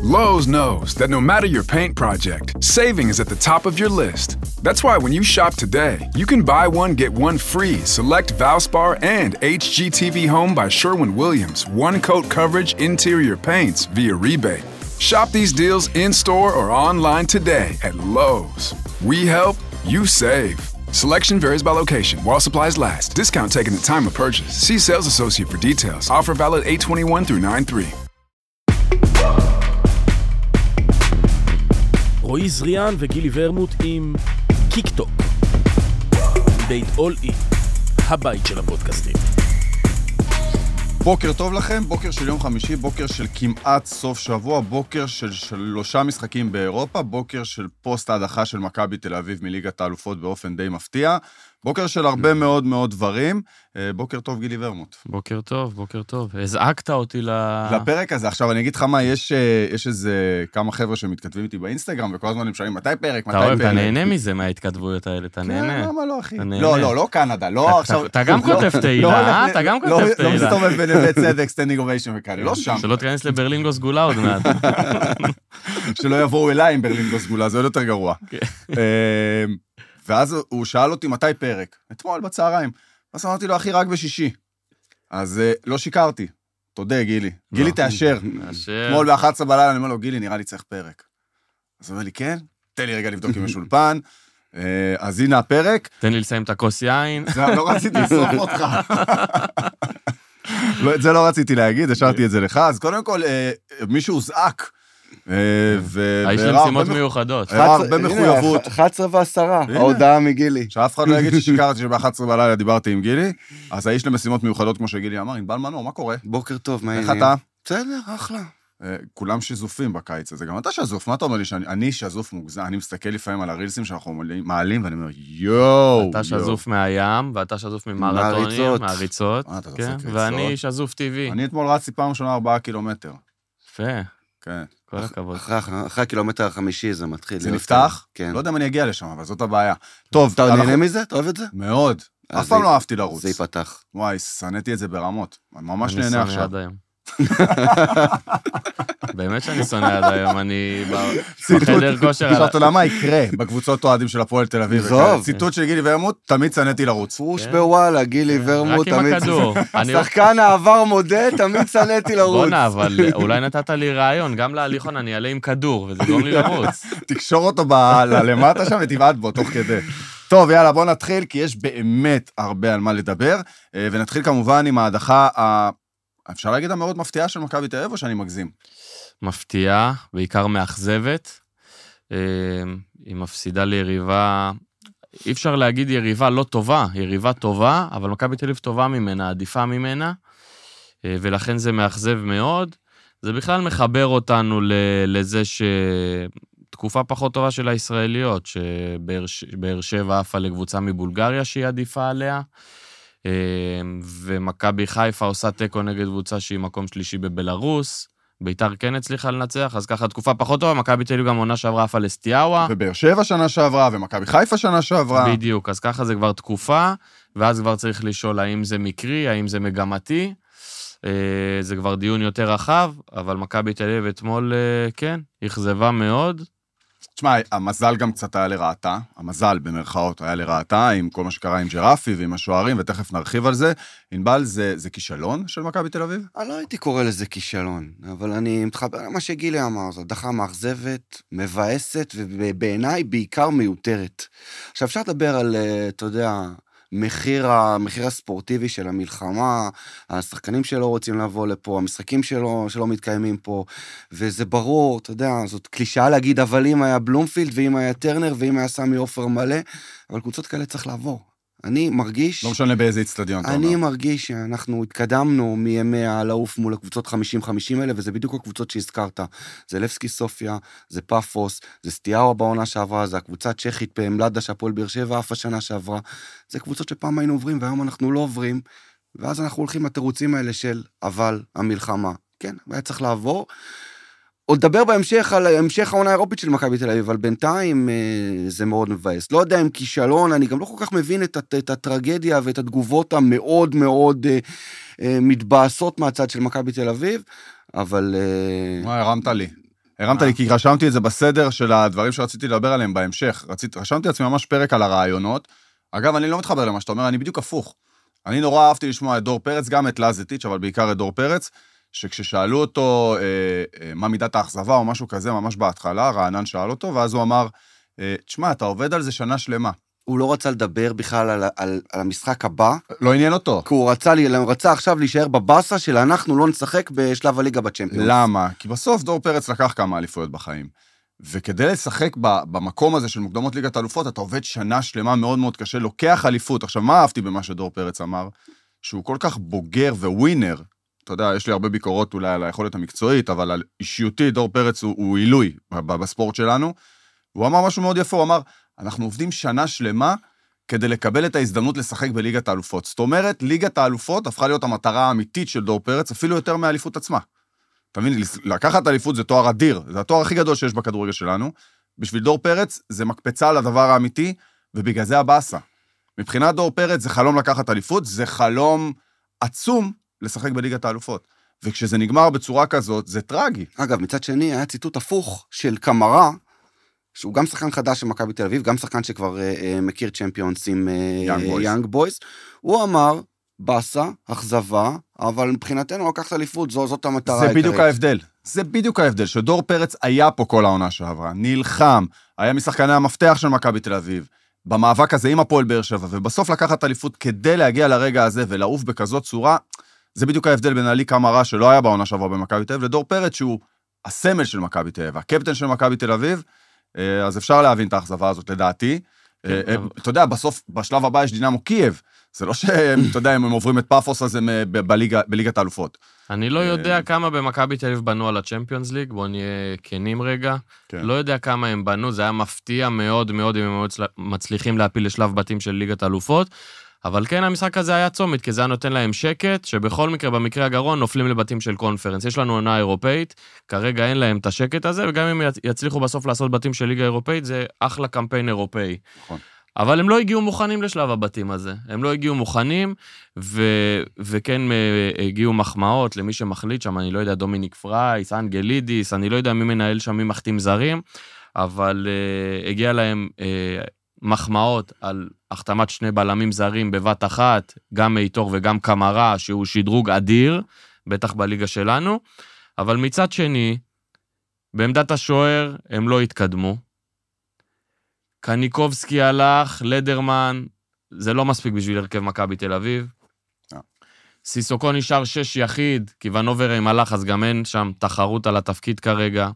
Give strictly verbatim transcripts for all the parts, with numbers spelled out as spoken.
Lowe's knows that no matter your paint project, saving is at the top of your list. That's why when you shop today, you can buy one, get one free. Select Valspar and H G T V Home by Sherwin-Williams. One coat coverage interior paints via rebate. Shop these deals in-store or online today at Lowe's. We help, you save. Selection varies by location. While supplies last. Discount taken at time of purchase. See sales associate for details. Offer valid eight twenty-one through nine three. רועי זריאן וגילי ורמוט עם קיק-טוק. בית אול אי, הבית של הפודקאסטים. בוקר טוב לכם, בוקר של יום חמישי, בוקר של כמעט סוף שבוע, בוקר של שלושה משחקים באירופה, בוקר של פוסט ההדחה של מכבי תל אביב מליגת האלופות באופן די מפתיע, בוקר של הרבה מאוד מאוד דברים. בוקר טוב גילי ורמוט. בוקר טוב, בוקר טוב. הזעקת אותי לפרק הזה. עכשיו אני אגיד לך מה, יש, יש איזה כמה חבר'ה שמתכתבים איתי באינסטגרם, וכל הזמן הם שואלים מתי פרק, מתי פרק. אתה אוהב, אתה נהנה מזה מההתכתבויות האלה, אתה נהנה. למה לא אחי? לא, לא, לא קנדה, לא עכשיו. אתה גם כותב תהילה, אתה גם כותב תהילה. לא מסתובב בנווה צדק, סטנדינג אוביישן וכאלה, לא שם. שלא תכנס לברלינגו סגולה עוד מעט. שלא יבואו אליי עם ברלינגו סגולה, זה עוד יותר גרוע. ואז הוא שאל אותי מתי פרק, אתמול בצהריים, אז אמרתי לו, אחי, רק בשישי. אז לא שיקרתי, תודה, גילי. גילי תאשר. אתמול ב-אחת עשרה בלילה, אני אומר לו, גילי, נראה לי צריך פרק. אז הוא אומר לי, כן? תן לי רגע לבדוק עם השולפן. אז הנה הפרק. תן לי לסיים את הכוס יין. לא רציתי לסוף אותך. את זה לא רציתי להגיד, השארתי את זה לך. אז קודם כל, מישהו הוזעק, האיש למשימות מיוחדות. הרבה מחויבות. אחת עשרה ועשרה, ההודעה מגילי. שאף אחד לא יגיד ששיקרתי שב-אחת עשרה בלילה דיברתי עם גילי, אז האיש למשימות מיוחדות, כמו שגילי אמר, ענבל מנור, מה קורה? בוקר טוב, מה איך אתה? בסדר, אחלה. כולם שזופים בקיץ הזה, גם אתה שזוף, מה אתה אומר לי שאני שזוף מוגזם, אני מסתכל לפעמים על הרילסים שאנחנו מעלים, ואני אומר, יואו. אתה שזוף מהים, ואתה שזוף ממרתונים, מהריצות, ואני שזוף טבעי. אני אתמול רצתי פעם ראשונה ארבעה קילומטר. יפה. כן. כל הכבוד. אחרי הקילומטר החמישי זה מתחיל. זה נפתח? כן. לא יודע אם אני אגיע לשם, אבל זאת הבעיה. טוב. אתה נהנה מזה? אתה אוהב את זה? מאוד. אף פעם לא אהבתי לרוץ. זה ייפתח. וואי, סניתי את זה ברמות. אני ממש נהנה עכשיו. אני שונא עד היום. באמת שאני שונא עד היום, אני בחדר כושר. עכשיו, אתה יודע מה יקרה בקבוצות אוהדים של הפועל תל אביב? ציטוט של גילי ורמוט, תמיד סניתי לרוץ. פרוש בוואלה, גילי ורמוט, רק עם הכדור. שחקן העבר מודה, תמיד סניתי לרוץ. בונה, אבל אולי נתת לי רעיון, גם להליכון אני אעלה עם כדור, וזה גורם לי לרוץ. תקשור אותו למטה שם ותבעט בו תוך כדי. טוב, יאללה, בוא נתחיל, כי יש באמת הרבה על מה לדבר, ונתחיל כמובן עם ההדחה, אפשר להגיד המאוד מפתיעה של מכבי תל אביב, או שאני מגזים? מפתיעה, בעיקר מאכזבת, היא מפסידה ליריבה, אי אפשר להגיד יריבה לא טובה, יריבה טובה, אבל מכבי תל אביב טובה ממנה, עדיפה ממנה, ולכן זה מאכזב מאוד, זה בכלל מחבר אותנו לזה ש... תקופה פחות טובה של הישראליות, שבאר שבע עפה לקבוצה מבולגריה שהיא עדיפה עליה, ומכבי חיפה עושה תיקו נגד קבוצה שהיא מקום שלישי בבלרוס, ביתר כן הצליחה לנצח, אז ככה תקופה פחות טובה, מכבי תל אביב גם עונה שעברה עפה לסטיאבה. ובאר שבע שנה שעברה, ומכבי חיפה שנה שעברה. בדיוק, אז ככה זה כבר תקופה, ואז כבר צריך לשאול האם זה מקרי, האם זה מגמתי, זה כבר דיון יותר רחב, אבל מכבי תל אביב אתמול כן, אכזבה מאוד. תשמע, המזל גם קצת היה לרעתה, המזל במרכאות היה לרעתה, עם כל מה שקרה עם ג'רפי ועם השוערים, ותכף נרחיב על זה. ענבל, זה, זה כישלון של מכבי תל אביב? אני לא הייתי קורא לזה כישלון, אבל אני מתחבר למה שגילי אמר, זו דחה מאכזבת, מבאסת, ובעיניי בעיקר מיותרת. עכשיו אפשר לדבר על, אתה יודע, מחיר, המחיר הספורטיבי של המלחמה, השחקנים שלו רוצים לבוא לפה, המשחקים שלו, שלו מתקיימים פה, וזה ברור, אתה יודע, זאת קלישאה להגיד, אבל אם היה בלומפילד, ואם היה טרנר, ואם היה סמי אופר מלא, אבל קבוצות כאלה צריך לעבור. אני מרגיש... לא משנה באיזה אצטדיון. אני מרגיש שאנחנו התקדמנו מימי הלעוף מול הקבוצות חמישים חמישים האלה, וזה בדיוק הקבוצות שהזכרת. זה לבסקי סופיה, זה פאפוס, זה סטיאבה בעונה שעברה, זה הקבוצה צ'כית פעמלדה שהפועל באר שבע אף השנה שעברה. זה קבוצות שפעם היינו עוברים, והיום אנחנו לא עוברים, ואז אנחנו הולכים לתירוצים האלה של אבל המלחמה. כן, היה צריך לעבור. עוד לדבר בהמשך על המשך העונה האירופית של מכבי תל אביב, אבל בינתיים זה מאוד מבאס. לא יודע אם כישלון, אני גם לא כל כך מבין את, את הטרגדיה ואת התגובות המאוד מאוד מתבאסות מהצד של מכבי תל אביב, אבל... מה, הרמת לי. הרמת לי, כי רשמתי את זה בסדר של הדברים שרציתי לדבר עליהם בהמשך. רשמתי לעצמי ממש פרק על הרעיונות. אגב, אני לא מתחבר למה שאתה אומר, אני בדיוק הפוך. אני נורא אהבתי לשמוע את דור פרץ, גם את לזטיץ', אבל בעיקר את דור פרץ, שכששאלו אותו אה, אה, מה מידת האכזבה או משהו כזה, ממש בהתחלה, רענן שאל אותו, ואז הוא אמר, אה, תשמע, אתה עובד על זה שנה שלמה. הוא לא רצה לדבר בכלל על, על, על המשחק הבא. לא עניין אותו. כי הוא רצה, הוא רצה עכשיו להישאר בבאסה של אנחנו לא נשחק בשלב הליגה בצ'מפיונס. למה? כי בסוף דור פרץ לקח כמה אליפויות בחיים. וכדי לשחק במקום הזה של מוקדמות ליגת האלופות, אתה עובד שנה שלמה מאוד מאוד קשה, לוקח אליפות. עכשיו, מה אהבתי במה שדור פרץ אמר? שהוא כל כך בוגר וווינר. אתה יודע, יש לי הרבה ביקורות אולי על היכולת המקצועית, אבל על אישיותי, דור פרץ הוא, הוא עילוי בספורט שלנו. הוא אמר משהו מאוד יפה, הוא אמר, אנחנו עובדים שנה שלמה כדי לקבל את ההזדמנות לשחק בליגת האלופות. זאת אומרת, ליגת האלופות הפכה להיות המטרה האמיתית של דור פרץ, אפילו יותר מהאליפות עצמה. אתה מבין, לקחת אליפות זה תואר אדיר, זה התואר הכי גדול שיש בכדורגל שלנו. בשביל דור פרץ זה מקפצה לדבר האמיתי, ובגלל זה הבאסה. מבחינת דור פרץ זה חלום לקחת אליפות, זה חלום עצום לשחק בליגת האלופות. וכשזה נגמר בצורה כזאת, זה טרגי. אגב, מצד שני, היה ציטוט הפוך של קמרה, שהוא גם שחקן חדש של מכבי תל אביב, גם שחקן שכבר אה, מכיר צ'מפיונס עם יאנג בויז. הוא אמר, באסה, אכזבה, אבל מבחינתנו לקחת אליפות, זו, זאת המטרה העיקרית. זה בדיוק ההבדל. זה בדיוק ההבדל, שדור פרץ היה פה כל העונה שעברה, נלחם, היה משחקני המפתח של מכבי תל אביב, במאבק הזה עם הפועל באר שבע, ובסוף לקחת אליפות כדי להגיע לרגע הזה ולעוף בכזאת צורה, זה בדיוק ההבדל בין עלי קמרה, שלא היה בעונה שעברה במכבי תל אביב, לדור פרץ שהוא הסמל של מכבי תל אביב, הקפטן של מכבי תל אביב, אז אפשר להבין את האכזבה הזאת לדעתי. אתה יודע, בסוף, בשלב הבא יש דינמו קייב, זה לא שהם, אתה יודע, הם עוברים את פאפוס הזה בליגת האלופות. אני לא יודע כמה במכבי תל אביב בנו על הצ'מפיונס ליג, בואו נהיה כנים רגע. לא יודע כמה הם בנו, זה היה מפתיע מאוד מאוד אם הם מצליחים להפיל לשלב בתים של ליגת האלופות, אבל כן, המשחק הזה היה צומת, כי זה היה נותן להם שקט, שבכל מקרה, במקרה הגרון, נופלים לבתים של קונפרנס. יש לנו עונה אירופאית, כרגע אין להם את השקט הזה, וגם אם יצליחו בסוף לעשות בתים של ליגה אירופאית, זה אחלה קמפיין אירופאי. נכון. אבל הם לא הגיעו מוכנים לשלב הבתים הזה. הם לא הגיעו מוכנים, ו... וכן הגיעו מחמאות למי שמחליט שם, אני לא יודע, דומיניק פרייס, אנגלידיס, אני לא יודע מי מנהל שם, מי מחתים זרים, אבל uh, הגיע להם uh, מחמאות על החתמת שני בלמים זרים בבת אחת, גם מאיתור וגם קמרה, שהוא שדרוג אדיר, בטח בליגה שלנו, אבל מצד שני, בעמדת השוער הם לא התקדמו, קניקובסקי הלך, לדרמן, זה לא מספיק בשביל הרכב מכבי תל אביב. סיסוקו נשאר שש יחיד, כי ונובר עם הלך, אז גם אין שם תחרות על התפקיד כרגע.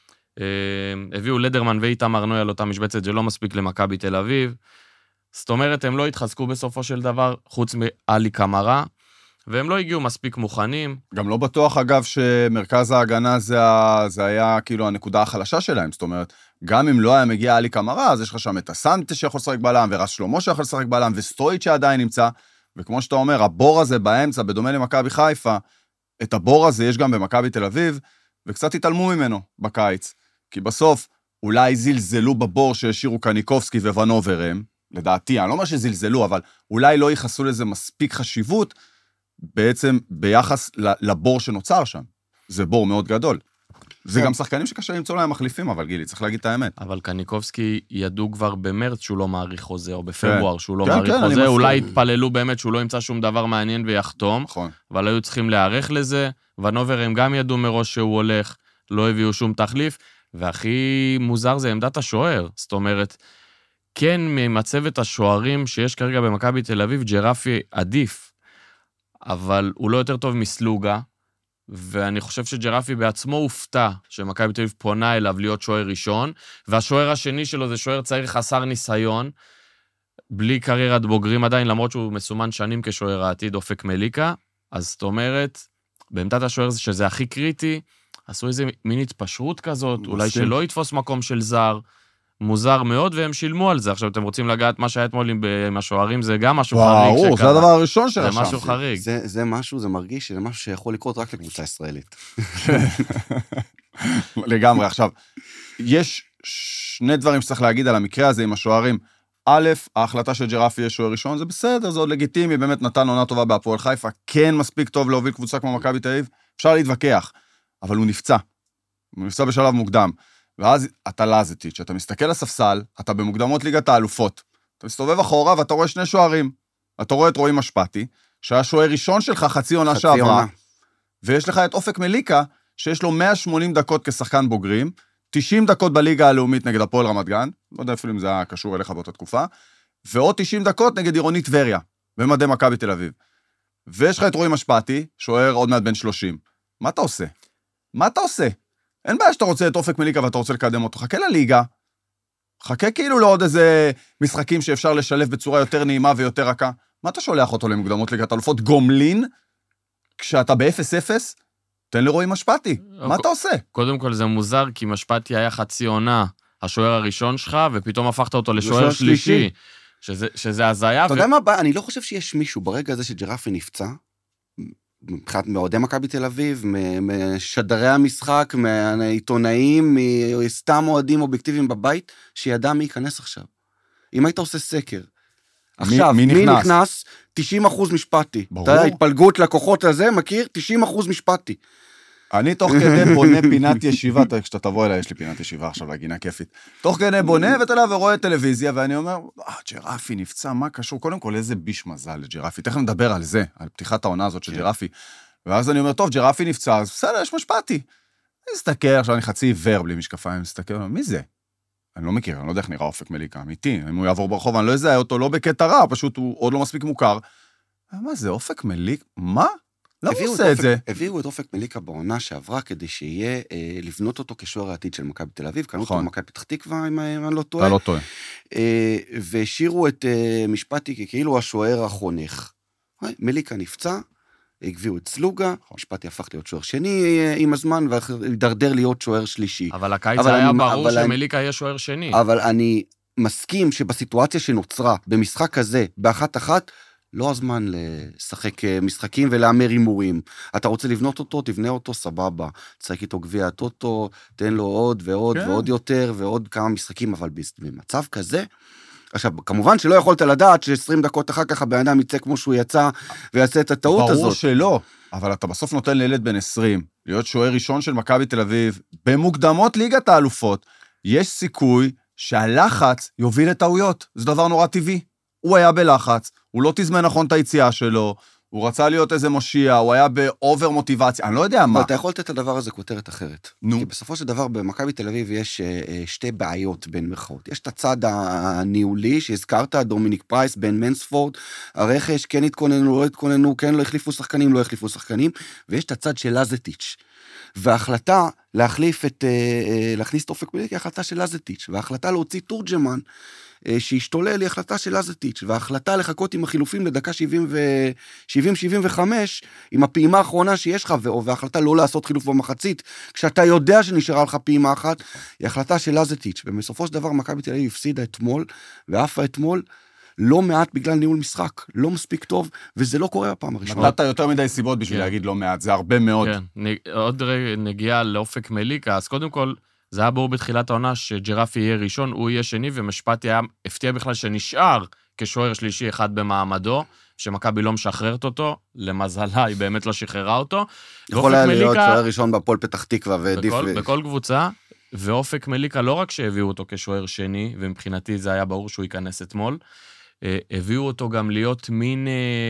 הביאו לדרמן ואיתמר נוי על אותה משבצת, זה לא מספיק למכבי תל אביב. זאת אומרת, הם לא התחזקו בסופו של דבר, חוץ מאלי קמרה, והם לא הגיעו מספיק מוכנים. גם לא בטוח, אגב, שמרכז ההגנה זה, זה היה כאילו הנקודה החלשה שלהם, זאת אומרת, גם אם לא היה מגיע אלי קמרה, אז יש לך שם את הסנטה שיכול לשחק בלם, ורס שלמה שיכול לשחק בלם, וסטרויץ' שעדיין נמצא, וכמו שאתה אומר, הבור הזה באמצע, בדומה למכבי חיפה, את הבור הזה יש גם במכבי תל אביב, וקצת התעלמו ממנו בקיץ, כי בסוף אולי זלזלו בבור שהשאירו קניקובסקי וונוברם, לדעתי, אני לא אומר שזלזלו, אבל אולי לא ייחסו לזה מספיק חשיבות, בעצם ביחס לבור שנוצר שם. זה בור מאוד גדול. זה גם שחקנים שקשה למצוא להם מחליפים, אבל גילי, צריך להגיד את האמת. אבל קניקובסקי ידעו כבר במרץ שהוא לא מעריך חוזה, או בפברואר שהוא לא מעריך חוזה, אולי התפללו באמת שהוא לא ימצא שום דבר מעניין ויחתום, אבל היו צריכים להיערך לזה, ונוברם גם ידעו מראש שהוא הולך, לא הביאו שום תחליף, והכי מוזר זה עמדת השוער, זאת אומרת, כן ממצבת השוערים שיש כרגע במכבי תל אביב, ג'רפי עדיף, אבל הוא לא יותר טוב מסלוגה, ואני חושב שג'רפי בעצמו הופתע שמכבי תל אביב פונה אליו להיות שוער ראשון, והשוער השני שלו זה שוער צעיר חסר ניסיון, בלי קריירת בוגרים עדיין, למרות שהוא מסומן שנים כשוער העתיד, אופק מליקה, אז זאת אומרת, בעמדת השוער שזה הכי קריטי, עשו איזה מין התפשרות כזאת, אולי שלא יתפוס מקום של זר, מוזר מאוד, והם שילמו על זה. עכשיו, אתם רוצים לגעת מה שהיה אתמול עם השוערים, זה גם משהו חריג. וואו, זה הדבר הראשון שרשמתי. זה משהו חריג. זה, זה משהו, זה מרגיש שזה משהו שיכול לקרות רק לקבוצה ישראלית. לגמרי. עכשיו, יש שני דברים שצריך להגיד על המקרה הזה עם השוערים. א', ההחלטה של ג'רפי יהיה שוער ראשון, זה בסדר, זה עוד לגיטימי, באמת נתן עונה טובה בהפועל חיפה, כן מספיק טוב להוביל קבוצה כמו מכבי תל אביב, אפשר להתווכח, אבל הוא נפצע. הוא נפצע בשלב מוקדם, ואז אתה לזטיץ', אתה מסתכל לספסל, אתה במוקדמות ליגת האלופות, אתה מסתובב אחורה ואתה רואה שני שוערים, אתה רואה את רועי משפטי, שהיה שוער ראשון שלך חצי עונה שעברה, ויש לך את אופק מליקה, שיש לו מאה ושמונים דקות כשחקן בוגרים, תשעים דקות בליגה הלאומית נגד הפועל רמת גן, לא יודע אפילו אם זה היה קשור אליך באותה תקופה, ועוד תשעים דקות נגד עירונית טבריה, במדי מכבי תל אביב. ויש לך את רועי משפטי, שוער עוד מעט בן שלושים. מה אתה עושה? מה אתה עושה? אין בעיה שאתה רוצה את אופק מליקה ואתה רוצה לקדם אותו. חכה לליגה, חכה כאילו לעוד איזה משחקים שאפשר לשלב בצורה יותר נעימה ויותר רכה. מה אתה שולח אותו למוקדמות ליגת האלופות? גומלין, כשאתה ב-אפס אפס, תן לרועי משפטי. מה אתה עושה? קודם כל זה מוזר, כי משפטי היה חצי עונה, השוער הראשון שלך, ופתאום הפכת אותו לשוער שלישי. שזה, שזה הזיה. אתה יודע מה, אני לא חושב שיש מישהו ברגע הזה שג'רפי נפצע, מבחינת מאוהדי מכבי תל אביב, משדרי המשחק, מהעיתונאים, מסתם אוהדים אובייקטיביים בבית, שידע מי ייכנס עכשיו. אם היית עושה סקר, עכשיו, מי, מי נכנס? נכנס? תשעים אחוז משפטי. ברור. אתה יודע, התפלגות לקוחות הזה, מכיר? תשעים אחוז משפטי. אני תוך כדי בונה פינת ישיבה, כשאתה תבוא אליי, יש לי פינת ישיבה עכשיו, להגינה כיפית. תוך כדי בונה ואתה לה ורואה טלוויזיה, ואני אומר, אה, ג'רפי נפצע, מה קשור? קודם כל, איזה ביש מזל לג'רפי. תכף נדבר על זה, על פתיחת העונה הזאת של ג'רפי. ואז אני אומר, טוב, ג'רפי נפצע, אז בסדר, יש משפטי. אני מסתכל, עכשיו אני חצי עיוור בלי משקפיים, אני מסתכל, מי זה? אני לא מכיר, אני לא יודע איך נראה אופק מליקה, אמיתי. אם הוא יעבור ברחוב, אני לא אזהה אותו, לא בקטע רע, פשוט הוא עוד לא מספיק מוכר. מה זה, אופק מליק? מה? למה הוא עושה את זה? הביאו את אופק מליקה בעונה שעברה, כדי שיהיה אה, לבנות אותו כשוער העתיד של מכבי תל אביב, קנו אותו במכבי פתח תקווה, אם אני לא טועה. אתה לא טועה. אה, והשאירו את אה, משפטי כאילו השוער החונך. מליקה נפצע, הגביאו את סלוגה, משפטי הפך להיות שוער שני אה, עם הזמן, והידרדר להיות שוער שלישי. אבל הקיץ אבל היה אני, ברור אבל שמליקה אני, יהיה שוער שני. אבל אני מסכים שבסיטואציה שנוצרה, במשחק הזה, באחת אחת, לא הזמן לשחק משחקים ולאמר הימורים. אתה רוצה לבנות אותו, תבנה אותו, סבבה. תשחק איתו גביע הטוטו, תן לו עוד ועוד כן. ועוד יותר, ועוד כמה משחקים, אבל במצב כזה, עכשיו, כמובן שלא יכולת לדעת ש-עשרים דקות אחר כך הבן אדם יצא כמו שהוא יצא, ויעשה את הטעות הזאת. ברור שלא, אבל אתה בסוף נותן לילד בן עשרים, להיות שוער ראשון של מכבי תל אביב, במוקדמות ליגת האלופות, יש סיכוי שהלחץ יוביל לטעויות. זה דבר נורא טבעי. הוא היה בלחץ, הוא לא תזמן נכון את היציאה שלו, הוא רצה להיות איזה מושיע, הוא היה באובר מוטיבציה, אני לא יודע מה. אבל אתה יכול לתת את הדבר הזה כותרת אחרת. נו. כי בסופו של דבר, במכבי תל אביב יש שתי בעיות בין מרכאות. יש את הצד הניהולי, שהזכרת, דומיניק פרייס, בן מנספורד, הרכש, כן התכוננו, לא התכוננו, כן לא החליפו שחקנים, לא החליפו שחקנים, ויש את הצד של לזטיץ'. וההחלטה להחליף את, להכניס את אופק מליקה, היא החלטה של לזטיץ', וההחלטה להוציא תורג'מן, שהשתולל היא החלטה של לזטיץ', וההחלטה לחכות עם החילופים לדקה שבעים שבעים וחמש, עם הפעימה האחרונה שיש לך, וההחלטה לא לעשות חילוף במחצית, כשאתה יודע שנשארה לך פעימה אחת, היא החלטה של לזטיץ', ובסופו של דבר מכבי תל אביב הפסידה אתמול, ואפה אתמול, לא מעט בגלל ניהול משחק, לא מספיק טוב, וזה לא קורה בפעם הראשונה. נתת יותר מדי סיבות בשביל להגיד לא מעט, זה הרבה מאוד. כן, עוד נגיע לאופק מליקה, אז קודם כל, זה היה ברור בתחילת העונה שג'רפי יהיה ראשון, הוא יהיה שני, ומשפטי היה הפתיע בכלל שנשאר כשוער שלישי אחד במעמדו, שמכבי לא משחררת אותו, למזלה היא באמת לא שחררה אותו. יכול היה להיות שוער ראשון בפועל פתח תקווה ועדיף. בכל, בכל קבוצה, ואופק מליקה לא רק שהביאו אותו כשוער שני, ומבחינתי זה היה ברור שהוא ייכנס אתמול, הביאו אותו גם להיות מין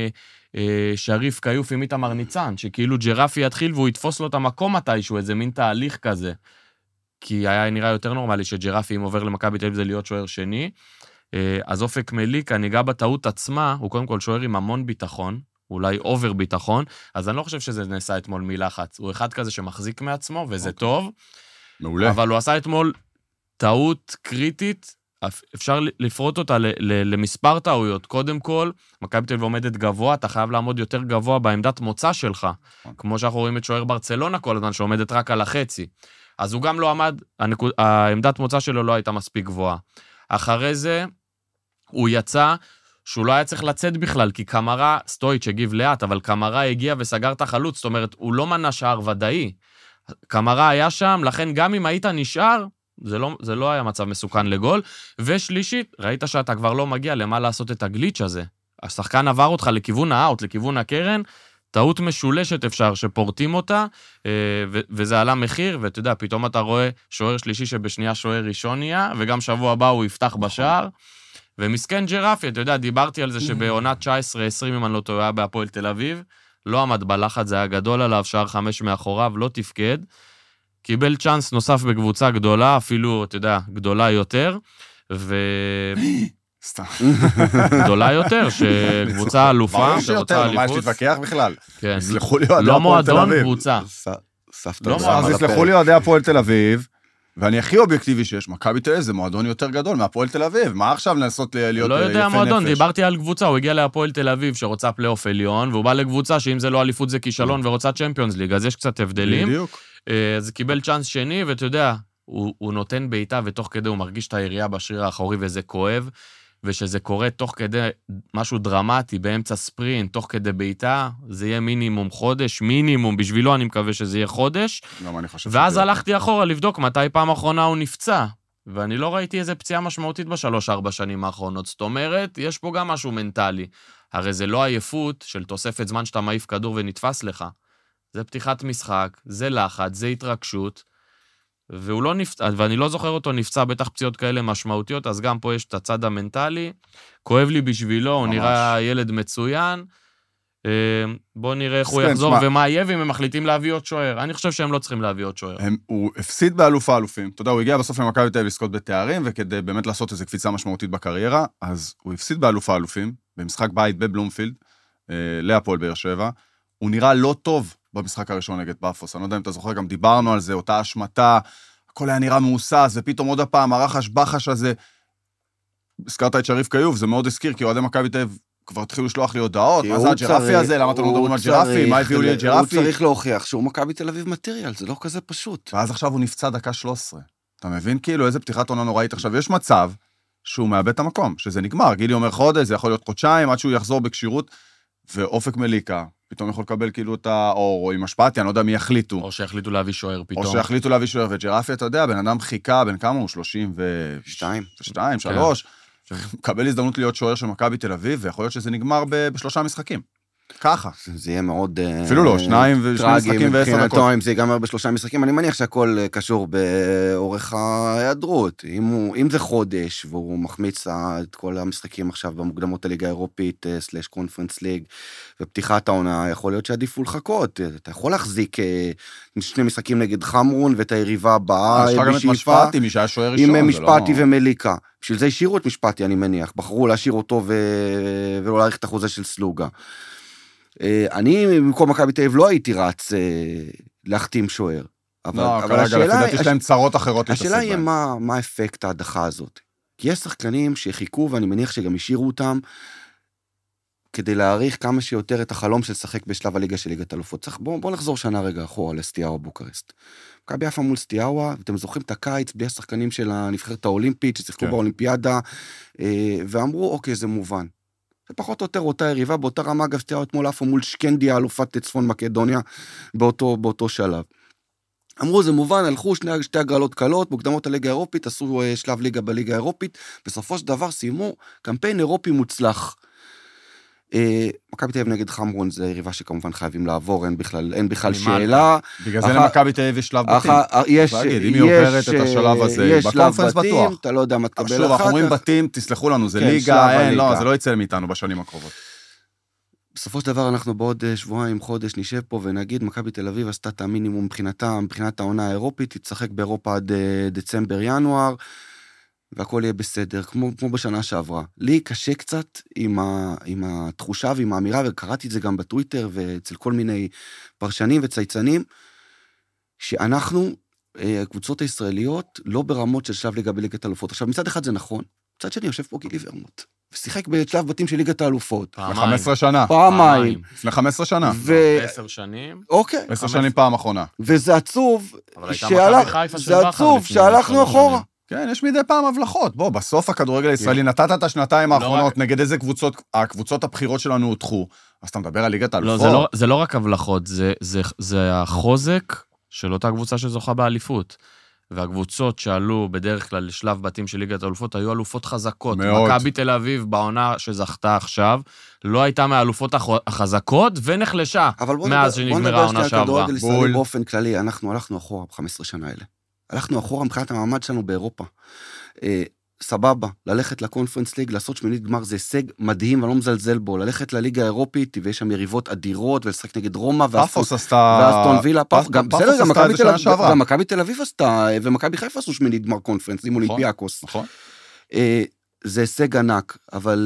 שריף קיוף עם איתמר ניצן, שכאילו ג'רפי יתחיל והוא יתפוס לו את המקום מתישהו, איזה מין תהליך כזה. כי היה נראה יותר נורמלי שג'רפי, אם עובר למכבי תל אביב, זה להיות שוער שני. אז אופק מליקה, ניגע בטעות עצמה, הוא קודם כל שוער עם המון ביטחון, אולי אובר ביטחון, אז אני לא חושב שזה נעשה אתמול מלחץ. הוא אחד כזה שמחזיק מעצמו, וזה okay. טוב. מעולה. אבל הוא עשה אתמול טעות קריטית, אפשר לפרוט אותה למספר טעויות. קודם כל, מכבי תל אביב עומדת גבוה, אתה חייב לעמוד יותר גבוה בעמדת מוצא שלך, כמו שאנחנו רואים את שוער ברצלונה כל הזמן, שעומדת רק על החצי. אז הוא גם לא עמד, הנקוד, העמדת מוצא שלו לא הייתה מספיק גבוהה. אחרי זה, הוא יצא, שהוא לא היה צריך לצאת בכלל, כי קמרה, סטויץ' הגיב לאט, אבל קמרה הגיע וסגר את החלוץ, זאת אומרת, הוא לא מנע שער ודאי. קמרה היה שם, לכן גם אם היית נשאר, זה לא, זה לא היה מצב מסוכן לגול. ושלישית, ראית שאתה כבר לא מגיע למה לעשות את הגליץ' הזה. השחקן עבר אותך לכיוון האוט, לכיוון הקרן, טעות משולשת אפשר, שפורטים אותה, ו- וזה עלה מחיר, ואתה יודע, פתאום אתה רואה שוער שלישי שבשנייה שוער ראשון נהיה, וגם שבוע הבא הוא יפתח בשער, ומסכן ג'רפי, אתה יודע, דיברתי על זה שבעונת תשע עשרה עשרים, אם אני לא טועה, בהפועל תל אביב, לא עמד בלחץ, זה היה גדול עליו, שער חמש מאחוריו, לא תפקד, קיבל צ'אנס נוסף בקבוצה גדולה, אפילו, אתה יודע, גדולה יותר, ו... סתם. גדולה יותר, שקבוצה אלופה, ברור שיותר, מה יש להתווכח בכלל? כן. יסלחו לי אוהדי לא הפועל תל מועדון אביב. קבוצה. סבתא. לא אז יסלחו לי אוהדי הפועל תל אביב, ואני הכי אובייקטיבי שיש, מכבי תל אביב זה מועדון יותר גדול מהפועל תל אביב, מה עכשיו לנסות להיות לא יפה יודע נפש? מועדון, דיברתי על קבוצה, הוא הגיע להפועל תל אביב שרוצה פלייאוף עליון, והוא בא לקבוצה שאם זה לא אליפות זה כישלון ורוצה צ'מפיונס ליג, אז יש קצת הבדלים. בדיוק. אז קיבל צ'אנס שני, ואתה יודע, הוא, הוא נותן בעיטה, ותוך כדי הוא מרגיש את היריעה בשריר האחורי, וזה כואב, ושזה קורה תוך כדי משהו דרמטי, באמצע ספרינט, תוך כדי בעיטה, זה יהיה מינימום חודש, מינימום, בשבילו אני מקווה שזה יהיה חודש, גם אני חושב ואז שזה- הלכתי אחורה לבדוק מתי פעם האחרונה הוא נפצע, ואני לא ראיתי איזה פציעה משמעותית בשלוש ארבע שנים האחרונות, זאת אומרת, יש פה גם משהו מנטלי, הרי זה לא עייפות של תוספת זמן שאתה מעיף כדור ונתפס לך, זה פתיחת משחק, זה לחץ, זה התרגשות, והוא לא נפצע, ואני לא זוכר אותו נפצע, בטח פציעות כאלה משמעותיות, אז גם פה יש את הצד המנטלי, כואב לי בשבילו, הוא נראה ילד מצוין, בואו נראה איך הוא יחזור, ומה יהיה, ואם הם מחליטים להביא עוד שוער. אני חושב שהם לא צריכים להביא עוד שוער. הוא הפסיד באלוף האלופים, אתה יודע, הוא הגיע בסוף למכבי תל אביב לזכות בתארים, וכדי באמת לעשות איזו קפיצה משמעותית בקריירה, אז הוא הפסיד באלוף האלופים, במשחק בית בבלומפילד, להפועל באר שבע, הוא נראה לא טוב במשחק הראשון נגד פאפוס, אני לא יודע אם אתה זוכר, גם דיברנו על זה, אותה השמטה, הכל היה נראה מאוסס, ופתאום עוד הפעם, הרחש בחש הזה, הזכרת את שריף קיוב, זה מאוד הזכיר, כי אוהדי מכבי תל אביב כבר התחילו לשלוח לי הודעות, מה זה הג'רפי הזה, למה אתם לא מדברים על ג'רפי, מה הביאו לי את ג'רפי? הוא צריך להוכיח שהוא מכבי תל אביב מטריאל, זה לא כזה פשוט. ואז עכשיו הוא נפצע דקה שלוש עשרה, אתה מבין כאילו איזה פתיחת עונה נוראית, עכשיו יש מצב שהוא מאבד את המקום, שזה נגמר, גילי אומר חודש, זה יכול להיות חודשיים, עד שהוא יחזור בקשירות, ואופק מליקה, פתאום יכול לקבל כאילו את האור, או עם השפעתי, אני לא יודע מי יחליטו. או שיחליטו להביא שוער פתאום. או שיחליטו להביא שוער, וג'רפי, אתה יודע, בן אדם חיכה, בין כמה הוא? שלושים ושתיים, שלוש, מקבל הזדמנות להיות שוער של מכבי תל אביב, ויכול להיות שזה נגמר בשלושה משחקים. ככה. זה יהיה מאוד... אפילו לא, שניים ושני משחקים ועשר דקות. אם זה ייגמר בשלושה משחקים, אני מניח שהכל קשור באורך ההיעדרות. אם זה חודש, והוא מחמיץ את כל המשחקים עכשיו במוקדמות הליגה האירופית, סלש קונפרנס ליג, ופתיחת העונה, יכול להיות שעדיפו לחכות. אתה יכול להחזיק שני משחקים נגד חמרון, ואת היריבה הבאה בשאיפה. יש לך גם את משפטי, מי שהיה שוער ראשון. עם משפטי ומליקה. בשביל זה השאירו את משפטי, אני מניח. בחרו להשאיר אותו ולא להאריך את החוזה של סלוגה. אני במקום מכבי תל אביב לא הייתי רץ להחתים שוער. לא, כרגע, לפי דעתי יש להם צרות אחרות להתעסק בהם. השאלה היא מה האפקט ההדחה הזאת. כי יש שחקנים שחיכו, ואני מניח שגם השאירו אותם, כדי להאריך כמה שיותר את החלום של לשחק בשלב הליגה של ליגת אלופות. בואו נחזור שנה רגע אחורה לסטיאאווה בוקרשט. מכבי יפו מול סטיאאווה, ואתם זוכרים את הקיץ, בלי השחקנים של הנבחרת האולימפית, ששיחקו באולימפיאדה, ואמרו, אוקיי, זה מובן. זה פחות או יותר אותה יריבה, באותה רמה אגב סטיאאווה אתמול עפו מול שקנדיה, אלופת צפון מקדוניה, באותו, באותו שלב. אמרו, זה מובן, הלכו שני, שתי הגרלות קלות, מוקדמות הליגה האירופית, עשו שלב ליגה בליגה האירופית, בסופו של דבר סיימו קמפיין אירופי מוצלח. מכבי תל אביב נגד חמרון, זה יריבה שכמובן חייבים לעבור, אין בכלל, אין בכלל שאלה. בגלל זה למכבי תל אביב יש שלב בתים. יש, אם היא עוברת את השלב הזה, יש שלב בקונפרנס בתים, בטוח. אתה לא יודע מה תקבל אחר כך. שוב, אנחנו אומרים בתים, תסלחו לנו, זה ליגה, אין, לא, זה לא יצא מאיתנו בשנים הקרובות. בסופו של דבר אנחנו בעוד שבועיים, חודש, נשב פה ונגיד, מכבי תל אביב עשתה את המינימום מבחינתה, מבחינת העונה האירופית, תצחק באירופה עד דצמבר-ינואר, והכל יהיה בסדר, כמו, כמו בשנה שעברה. לי קשה קצת עם, ה, עם התחושה ועם האמירה, וקראתי את זה גם בטוויטר, ואצל כל מיני פרשנים וצייצנים, שאנחנו, הקבוצות הישראליות, לא ברמות של שלב ליגה בליגת האלופות. עכשיו, מצד אחד זה נכון, מצד שני יושב פה גילי ורמוט, ושיחק בשלב בתים של ליגת האלופות. פעמיים. חמש עשרה שנה. פעמיים. לפני חמש עשרה שנה. עשר שנים. אוקיי. עשר שנים פעם אחרונה. וזה עצוב, זה עצוב שהלכנו אחורה. כן, יש מדי פעם הבלחות. בוא, בסוף הכדורגל הישראלי, נתת את השנתיים האחרונות, נגד איזה קבוצות, הקבוצות הבחירות שלנו הותחו, אז אתה מדבר על ליגת האלופות. לא, זה לא רק הבלחות, זה החוזק של אותה קבוצה שזוכה באליפות. והקבוצות שעלו בדרך כלל לשלב בתים של ליגת האלופות, היו אלופות חזקות. מאוד. מכבי תל אביב, בעונה שזכתה עכשיו, לא הייתה מהאלופות החזקות, ונחלשה מאז שנגמרה העונה שעברה. בוא נדבר שנייה כדורגל באופן כללי, אנחנו הלכנו אחורה ב-חמש עשרה שנה האלה. הלכנו אחורה מבחינת המעמד שלנו באירופה. סבבה, ללכת לקונפרנס ליג, לעשות שמינית גמר, זה הישג מדהים, ואני לא מזלזל בו, ללכת לליגה האירופית, ויש שם יריבות אדירות, ולשחק נגד רומא, פאפוס עשתה... ואסטון וילה, פאפוס עשתה את זה שנה שעברה. גם מכבי תל אביב עשתה, ומכבי חיפה עשו שמינית גמר קונפרנס, עם אולימפיאקוס. נכון. זה הישג ענק, אבל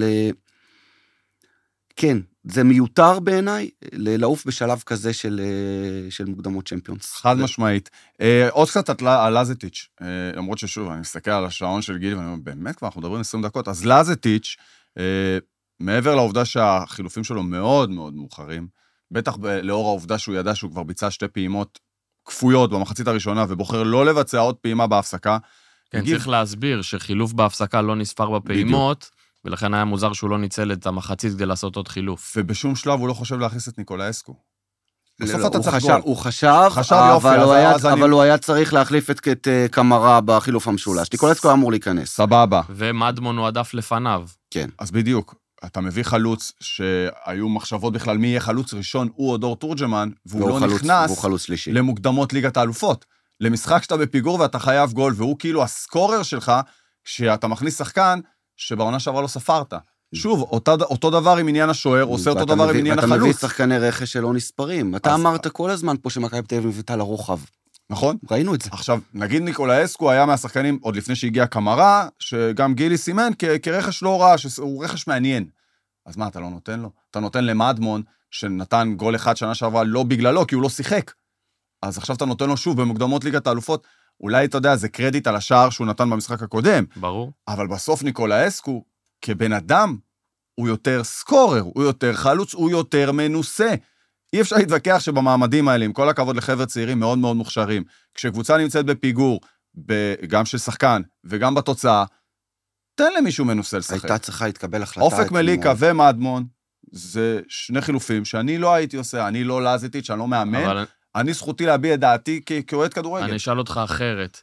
כן, זה מיותר בעיניי, לעוף בשלב כזה של, של מוקדמות צ'מפיונס. חד משמעית. עוד קצת על לזטיץ', למרות ששוב, אני מסתכל על השעון של גילי, ואני אומר, באמת כבר, אנחנו מדברים עשרים דקות, אז לזטיץ', מעבר לעובדה שהחילופים שלו מאוד מאוד מאוחרים, בטח לאור העובדה שהוא ידע שהוא כבר ביצע שתי פעימות כפויות במחצית הראשונה, ובוחר לא לבצע עוד פעימה בהפסקה. כן, צריך להסביר שחילוף בהפסקה לא נספר בפעימות, ולכן היה מוזר שהוא לא ניצל את המחצית כדי לעשות עוד חילוף. ובשום שלב הוא לא חושב להכניס את ניקולאסקו. בסוף לא, אתה הוא צריך חשב, גול. הוא חשב, חשב אבל, יופי, הוא, אז היה, אז אבל אני... הוא היה צריך להחליף את, את קמרה בחילוף המשולש. ניקולסקו אמור להיכנס. סבבה. ומדמון הוא עדף לפניו. כן. אז בדיוק, אתה מביא חלוץ שהיו מחשבות בכלל מי יהיה חלוץ ראשון, הוא או דור תורג'מן, והוא לא חלוץ, נכנס והוא חלוץ שלישי. למוקדמות ליגת האלופות. למשחק שאתה בפיגור ואתה חייב גול, והוא כאילו הסקורר שלך, כשאתה מכניס שחקן שבעונה שעברה לא ספרת. שוב, אותו, אותו דבר עם עניין השוער, עושה אותו דבר עם עניין החלוץ. ואתה מביא שחקני רכש שלא נספרים. אתה אמרת כל הזמן פה שמכבי תל אביב מביאה לרוחב. נכון? ראינו את זה. עכשיו, נגיד ניקולסקו היה מהשחקנים, עוד לפני שהגיע קמרה, שגם גילי סימן כ- כרכש לא רע, שהוא רכש מעניין. אז מה, אתה לא נותן לו? אתה נותן למדמון, שנתן גול אחד שנה שעברה, לא בגללו, כי הוא לא שיחק. אז עכשיו אתה נותן לו שוב במוקדמות ליגת האלופות, אולי אתה יודע, זה קרדיט על השער שהוא נתן במשחק הקודם. ברור. אבל בסוף ניקולסקו, כבן אדם, הוא יותר סקורר, הוא יותר חלוץ, הוא יותר מנוסה. אי אפשר להתווכח שבמעמדים האלה, עם כל הכבוד לחבר'ה צעירים מאוד מאוד מוכשרים, כשקבוצה נמצאת בפיגור, גם של שחקן וגם בתוצאה, תן למישהו מנוסה לשחק. הייתה צריכה להתקבל החלטה. אופק מליקה ומדמון, זה שני חילופים שאני לא הייתי עושה, אני לא לזטיץ', אני לא מאמן, אבל... אני זכותי להביע את דעתי כאוהד כדורגל. אני אשאל אותך אחרת,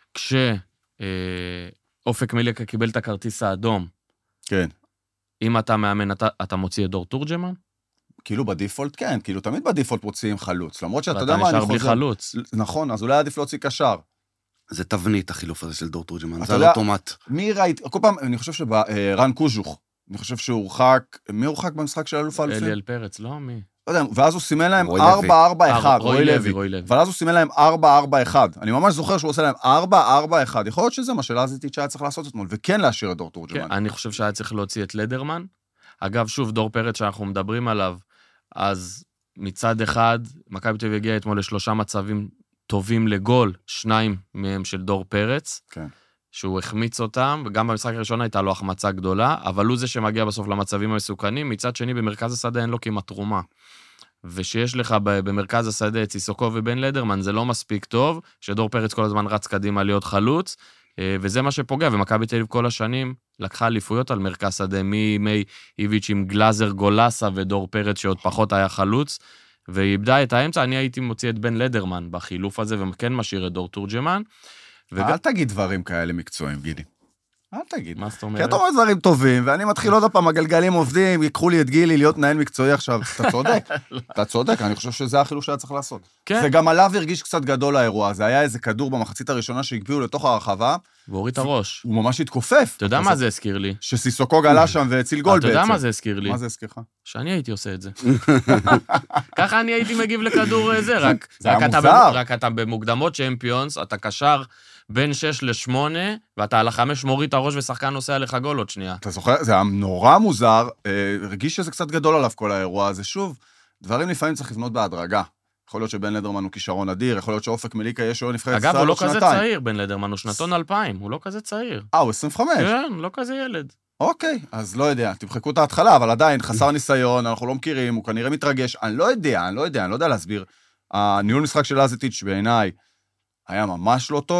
כשאופק מליקה קיבל את הכרטיס האדום, כן. אם אתה מאמן, אתה, אתה מוציא את דור תורג'מן? כאילו בדיפולט, כן, כאילו תמיד בדיפולט מוציאים חלוץ, למרות שאתה יודע מה אני חוזר... ואתה נשאר בלי חלוץ. נכון, אז אולי עדיף להוציא קשר. זה תבנית החילוף הזה של דור תורג'מן, זה על אוטומט. מי ראית, כל פעם, אני חושב שרן קוז'וך, אני חושב שהוא הורחק, מי הורחק במשחק של אלוף האלופים? אליאל פרץ, לא מי? לא יודע, ואז הוא סימן להם ארבע ארבע אחת, רוי לוי, אבל אז הוא סימן להם ארבע ארבע אחת, אני ממש זוכר שהוא עושה להם ארבע ארבע אחת, יכול להיות שזה מה שלזטיץ' היה צריך לעשות אתמול, וכן להשאיר את דור תורג'מן. אני חושב שהיה צריך להוציא את לדרמן. אגב, שוב, דור פרץ שאנחנו מדברים עליו, אז מצד אחד, מכבי תל אביב הגיע אתמול לשלושה מצבים טובים לגול, שניים מהם של דור פרץ, כן. שהוא החמיץ אותם, וגם במשחק הראשון הייתה לו החמצה גדולה, אבל הוא זה שמגיע בסוף למצבים המסוכנים, מצד שני, במרכז השדה אין לו כמעט תרומה. ושיש לך במרכז השדה את סיסוקו ובן לדרמן, זה לא מספיק טוב, שדור פרץ כל הזמן רץ קדימה להיות חלוץ, וזה מה שפוגע, ומכבי תל אביב כל השנים לקחה אליפויות על מרכז שדה, מימי איביץ' עם גלאזר גולסה ודור פרץ שעוד פחות היה חלוץ, ואיבדה את האמצע, אני הייתי מוציא את בן לדרמן בחילוף הזה, וכן משאיר את דור תורג'מן. וג... אל תגיד דברים כאלה מקצועיים, גילי. אל תגיד. מה זאת אומרת? כי אתה אומר דברים טובים, ואני מתחיל עוד הפעם, הגלגלים עובדים, ייקחו לי את גילי להיות נהל מקצועי עכשיו. אתה צודק, אתה צודק, אני חושב שזה החילוף שהיה צריך לעשות. כן. זה גם עליו הרגיש קצת גדול האירוע, זה היה איזה כדור במחצית הראשונה שהגביעו לתוך הרחבה. והוריד את הראש. הוא ממש התכופף. אתה יודע מה זה הזכיר לי? שסיסוקו גלה שם והציל גול בעצם. אתה יודע מה זה הזכיר לי? מה זה הזכיר לך? שאני הייתי עושה את זה. ככה אני הייתי מגיב לכדור זה, רק... זה היה מוזר. רק אתה במוקדמות צ'מפיונס, אתה קשר בין שש לשמונה, ואתה על החמש מוריד את הראש ושחקן נוסע עליך גול עוד שנייה. אתה זוכר? זה היה נורא מוזר, הרגיש שזה קצת גדול עליו כל האירוע הזה. שוב, דברים לפעמים צריך לבנות בהדרגה. יכול להיות שבן לדרמן הוא כישרון אדיר, יכול להיות שאופק מליקה יש לו נבחרת אגב, הוא לא כזה צעיר, בן לדרמן, הוא שנתון אלפיים, הוא לא כזה צעיר. אה, הוא עשרים וחמש. כן, לא כזה ילד. אוקיי, אז לא יודע, תמחקו את ההתחלה, אבל עדיין חסר ניסיון, אנחנו לא מכירים, הוא כנראה מתרגש, אני לא יודע, אני לא יודע, אני לא יודע להסביר. הניהול משחק של לזטיץ' בעיניי היה ממש לא טוב,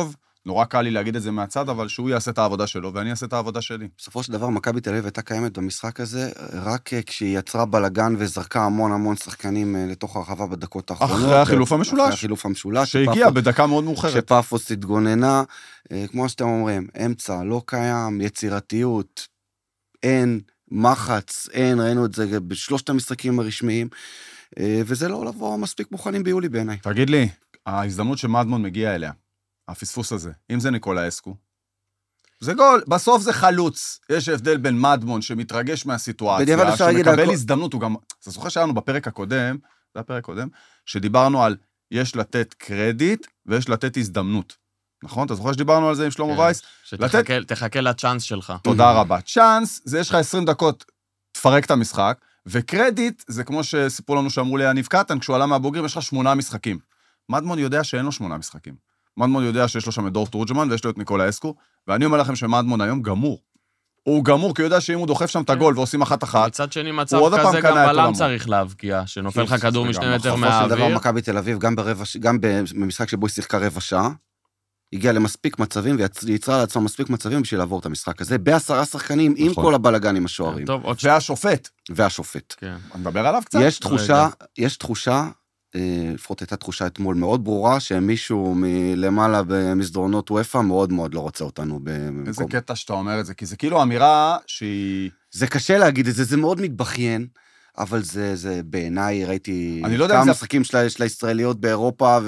נורא קל לי להגיד את זה מהצד, אבל שהוא יעשה את העבודה שלו, ואני אעשה את העבודה שלי. בסופו של דבר, מכבי תל אביב הייתה קיימת במשחק הזה, רק כשהיא יצרה בלגן וזרקה המון המון שחקנים לתוך הרחבה בדקות האחרונות. אחרי החילוף המשולש. אחרי החילוף המשולש. שהגיע בדקה מאוד מאוחרת. שפאפוס התגוננה, כמו שאתם אומרים, אמצע, לא קיים, יצירתיות, אין, מחץ, אין, ראינו את זה בשלושת המשחקים הרשמיים, וזה לא לבוא מספיק מוכנים ביולי בעיניי. תגיד לי, ההזדמנות שמדמון מגיע אליה, הפספוס הזה, אם זה ניקולה אסקו, זה גול, בסוף זה חלוץ, יש הבדל בין מדמון שמתרגש מהסיטואציה, שמקבל הזדמנות, הוא גם, אתה זוכר שלנו בפרק הקודם, זה הפרק הקודם, שדיברנו על יש לתת קרדיט ויש לתת הזדמנות, נכון? אתה זוכר שדיברנו על זה עם שלמה וייס? שתחכה לצ'אנס שלך. תודה רבה. צ'אנס, זה יש לך עשרים דקות, תפרק את המשחק, וקרדיט, זה כמו שסיפרו לנו שאמרו לי, הניב קטן, כשהוא עלה מהבוגרים, יש לך שמונה משחקים. מדמון יודע שאין לו שמונה משחקים. מדמון יודע שיש לו שם את דור תורג'מן, ויש לו את ניקולה אסקו, ואני אומר לכם שמדמון היום גמור. הוא גמור, כי הוא יודע שאם הוא דוחף שם את הגול ועושים אחת-אחת, מצד שני מצב כזה גם בלם צריך להבקיע, שנופל לך כדור משני מטר מהאוויר. בסופו של דבר מכבי תל אביב, גם במשחק שבו היא שיחקה רבע שעה, הגיע למספיק מצבים, ויצרה לעצמה מספיק מצבים בשביל לעבור את המשחק הזה, בעשרה שחקנים, עם כל הבלגן עם השוערים. והשופט. והשופט. אני מדבר עליו קצת. יש תחושה, יש תחושה, לפחות הייתה תחושה אתמול מאוד ברורה, שמישהו מלמעלה במסדרונות וופא מאוד מאוד לא רוצה אותנו במקום. איזה קטע שאתה אומר את זה, כי זה כאילו אמירה שהיא... זה קשה להגיד את זה, זה מאוד מתבכיין, אבל זה, זה בעיניי, ראיתי לא כמה משחקים של, של הישראליות באירופה,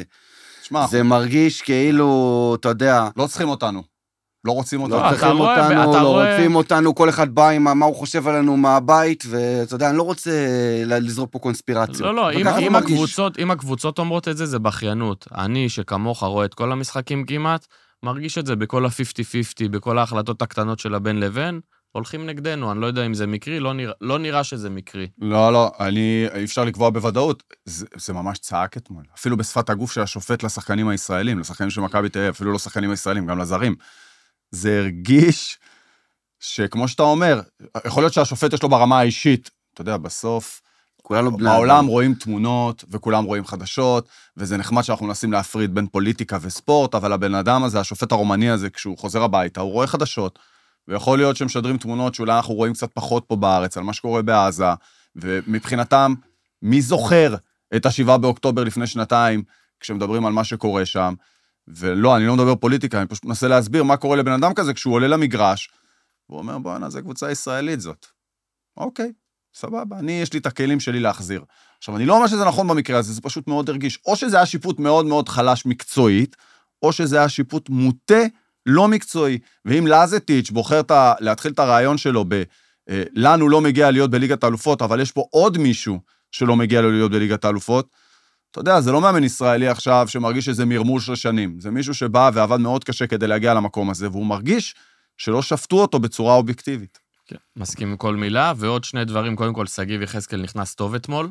וזה שמה, מרגיש כאילו, אתה יודע... לא צריכים אותנו. לא רוצים אותנו. לא צריכים אותנו, לא רוצים אותנו, כל אחד בא עם מה הוא חושב עלינו מהבית, ואתה יודע, אני לא רוצה לזרוק פה קונספירציות. לא, לא, אם הקבוצות, אם הקבוצות אומרות את זה, זה בכיינות. אני, שכמוך רואה את כל המשחקים כמעט, מרגיש את זה בכל ה-חמישים חמישים, בכל ההחלטות הקטנות של הבן לבין, הולכים נגדנו, אני לא יודע אם זה מקרי, לא נראה, לא נראה שזה מקרי. לא, לא, אני, אי אפשר לקבוע בוודאות, זה, זה ממש צעק אתמול. אפילו בשפת הגוף של השופט לשחקנים הישראלים, לשחקנים של מכבי תל אביב, אפילו לא שחקנים הישראלים, גם לזרים. זה הרגיש שכמו שאתה אומר, יכול להיות שהשופט יש לו ברמה האישית, אתה יודע, בסוף, בעולם רואים תמונות, וכולם רואים חדשות, וזה נחמד שאנחנו מנסים להפריד בין פוליטיקה וספורט, אבל הבן אדם הזה, השופט הרומני הזה, כשהוא חוזר הביתה, הוא רואה חדשות, ויכול להיות שהם משדרים תמונות שאולי אנחנו רואים קצת פחות פה בארץ, על מה שקורה בעזה, ומבחינתם, מי זוכר את השבעה באוקטובר לפני שנתיים, כשמדברים על מה שקורה שם, ולא, אני לא מדבר פוליטיקה, אני פשוט מנסה להסביר מה קורה לבן אדם כזה, כשהוא עולה למגרש, והוא אומר, בוא, זה קבוצה ישראלית זאת. אוקיי, סבבה, אני, יש לי את הכלים שלי להחזיר. עכשיו, אני לא אומר שזה נכון במקרה הזה, זה פשוט מאוד הרגיש. או שזה היה שיפוט מאוד מאוד חלש מקצועית, או שזה היה שיפוט מוטה לא מקצועי, ואם לזטיץ' בוחר להתחיל את הרעיון שלו ב, לנו לא מגיע להיות בליגת האלופות, אבל יש פה עוד מישהו שלא מגיע לו להיות בליגת האלופות, אתה יודע, זה לא מאמן ישראלי עכשיו שמרגיש שזה מרמול של שנים, זה מישהו שבא ועבד מאוד קשה כדי להגיע למקום הזה, והוא מרגיש שלא שפטו אותו בצורה אובייקטיבית. כן, מסכים עם כל מילה, ועוד שני דברים, קודם כל, סגיב יחזקאל נכנס טוב אתמול,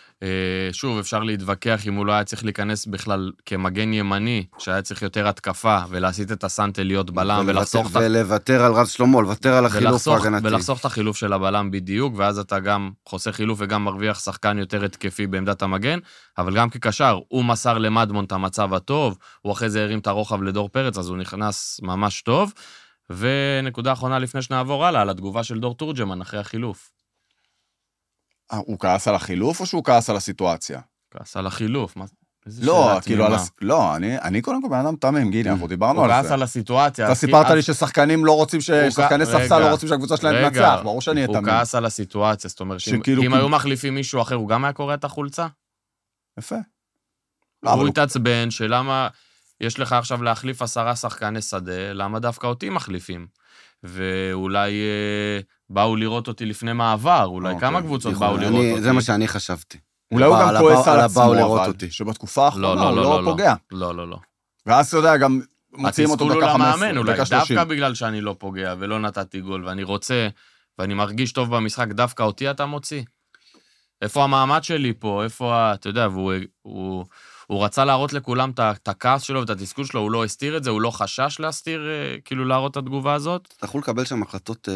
שוב, אפשר להתווכח אם הוא לא היה צריך להיכנס בכלל כמגן ימני, שהיה צריך יותר התקפה, ולהסיט את הסנטל להיות בלם, ולחסוך... ולוותר על רז שלמה, לוותר על החילוף ההגנתי. ולחסוך את החילוף של הבלם בדיוק, ואז אתה גם חוסך חילוף וגם מרוויח שחקן יותר התקפי בעמדת המגן, אבל גם כקשר, הוא מסר למדמון את המצב הטוב, הוא אחרי זה הרים את הרוחב לדור פרץ, אז הוא נכנס ממש טוב, ונקודה אחרונה לפני שנעבור הלאה, על התגובה של דור תורג'מן אחרי החילוף. הוא כעס על החילוף או שהוא כעס על הסיטואציה? כעס על החילוף, מה? לא, כאילו, על הס... לא, אני, אני קודם כל בן אדם תמים, גילי, אנחנו דיברנו על זה. הוא כעס על הסיטואציה. אתה סיפרת לי ששחקנים לא רוצים, ששחקני ספסל לא רוצים שהקבוצה שלהם תנצח, ברור שאני אתמים. הוא כעס על הסיטואציה, זאת אומרת, אם היו מחליפים מישהו אחר, הוא גם היה קורא את החולצה? יפה. הוא התעצבן שלמה יש לך עכשיו להחליף עשרה שחקני שדה, למה דווקא אותי מחליפים? ואולי באו לראות אותי לפני מעבר, אולי כמה קבוצות באו לראות אותי. זה מה שאני חשבתי. אולי הוא גם כועס על עצמו, אבל שבתקופה האחרונה הוא לא פוגע. לא, לא, לא. ואז אתה יודע, גם מוציאים אותו דקה חמש עשרה, אולי דווקא בגלל שאני לא פוגע ולא נתתי גול, ואני רוצה, ואני מרגיש טוב במשחק, דווקא אותי אתה מוציא. איפה המעמד שלי פה? איפה, אתה יודע, והוא... הוא רצה להראות לכולם את הכעס שלו ואת התסכול שלו, הוא לא הסתיר את זה, הוא לא חשש להסתיר, כאילו להראות את התגובה הזאת. אתה יכול לקבל שם החלטות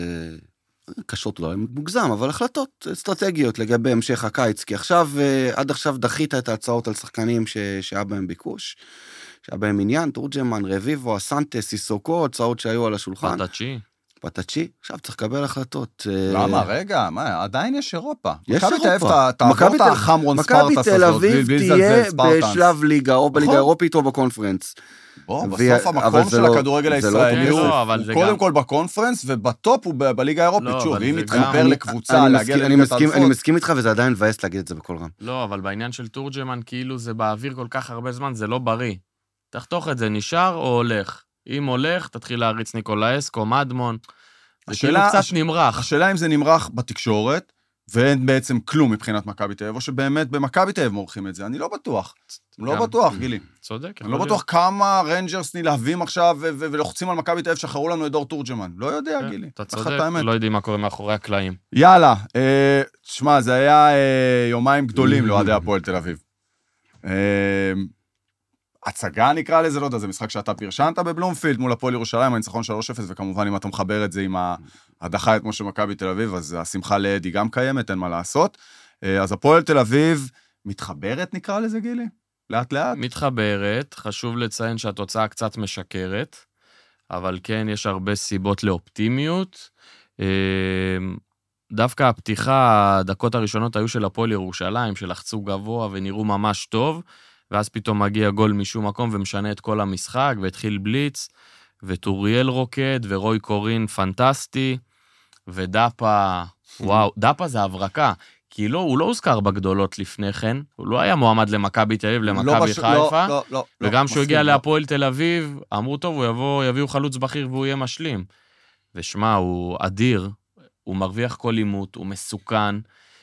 קשות, לא מוגזם, אבל החלטות אסטרטגיות לגבי המשך הקיץ, כי עכשיו, עד עכשיו דחית את ההצעות על שחקנים שהיה בהם ביקוש, שהיה בהם עניין, תורג'מן, רביבו, אסנטה, סיסוקו, הצעות שהיו על השולחן. פטאצ'י. פטאצ'י, עכשיו צריך לקבל החלטות. למה? רגע, מה, עדיין יש אירופה. יש מכבי תל אירופה. אביב, תעבור את החמרון ספרטס הזאת. מכבי תל אביב תהיה בשלב ליגה, או בליגה האירופית או בקונפרנס. בוא, בסוף המקום של הכדורגל הישראלי הוא קודם כל בקונפרנס, ובטופ הוא בליגה האירופית. שוב, אם מתחבר לקבוצה, להגיע לליגת האלופות. אני מסכים איתך, וזה עדיין מבאס להגיד את זה בכל רם. לא, אבל בעניין של תורג'מן, כאילו זה באוויר כל כך הרבה זמן, זה לא בריא. תחתוך את זה, נשאר או הולך? אם הולך, תתחיל להריץ ניקולאסקו, מדמון. זה כאילו קצת נמרח. השאלה אם זה נמרח בתקשורת, ואין בעצם כלום מבחינת מכבי תל אביב, או שבאמת במכבי תל אביב מורחים את זה. אני לא בטוח. לא בטוח, גילי. צודק. אני לא בטוח כמה רנג'רס נלהבים עכשיו ולוחצים על מכבי תל אביב, שחררו לנו את דור תורג'מן. לא יודע, גילי. אתה צודק, לא יודעים מה קורה מאחורי הקלעים. יאללה, תשמע, זה היה יומיים גדולים לאוהדי הפועל תל אביב. הצגה נקרא לזה, לא יודע, זה משחק שאתה פרשנת בבלומפילד מול הפועל ירושלים, הניצחון שלוש אפס, וכמובן אם אתה מחבר את זה עם ההדחה את משה מכבי תל אביב, אז השמחה לאדי גם קיימת, אין מה לעשות. אז הפועל תל אביב מתחברת נקרא לזה, גילי? לאט לאט? מתחברת, חשוב לציין שהתוצאה קצת משקרת, אבל כן, יש הרבה סיבות לאופטימיות. דווקא הפתיחה, הדקות הראשונות היו של הפועל ירושלים, שלחצו גבוה ונראו ממש טוב, ואז פתאום מגיע גול משום מקום ומשנה את כל המשחק, והתחיל בליץ, וטוריאל רוקד, ורוי קורין פנטסטי, ודאפה, וואו, דאפה זה הברקה, כי לא, הוא לא הוזכר בגדולות לפני כן, הוא לא היה מועמד למכבי תל אביב, למכבי חיפה, לא, לא, וגם כשהוא הגיע להפועל תל אביב, אמרו טוב, הוא יבוא, יביאו חלוץ בכיר והוא יהיה משלים. ושמע, הוא אדיר, הוא מרוויח כל לימות, הוא מסוכן,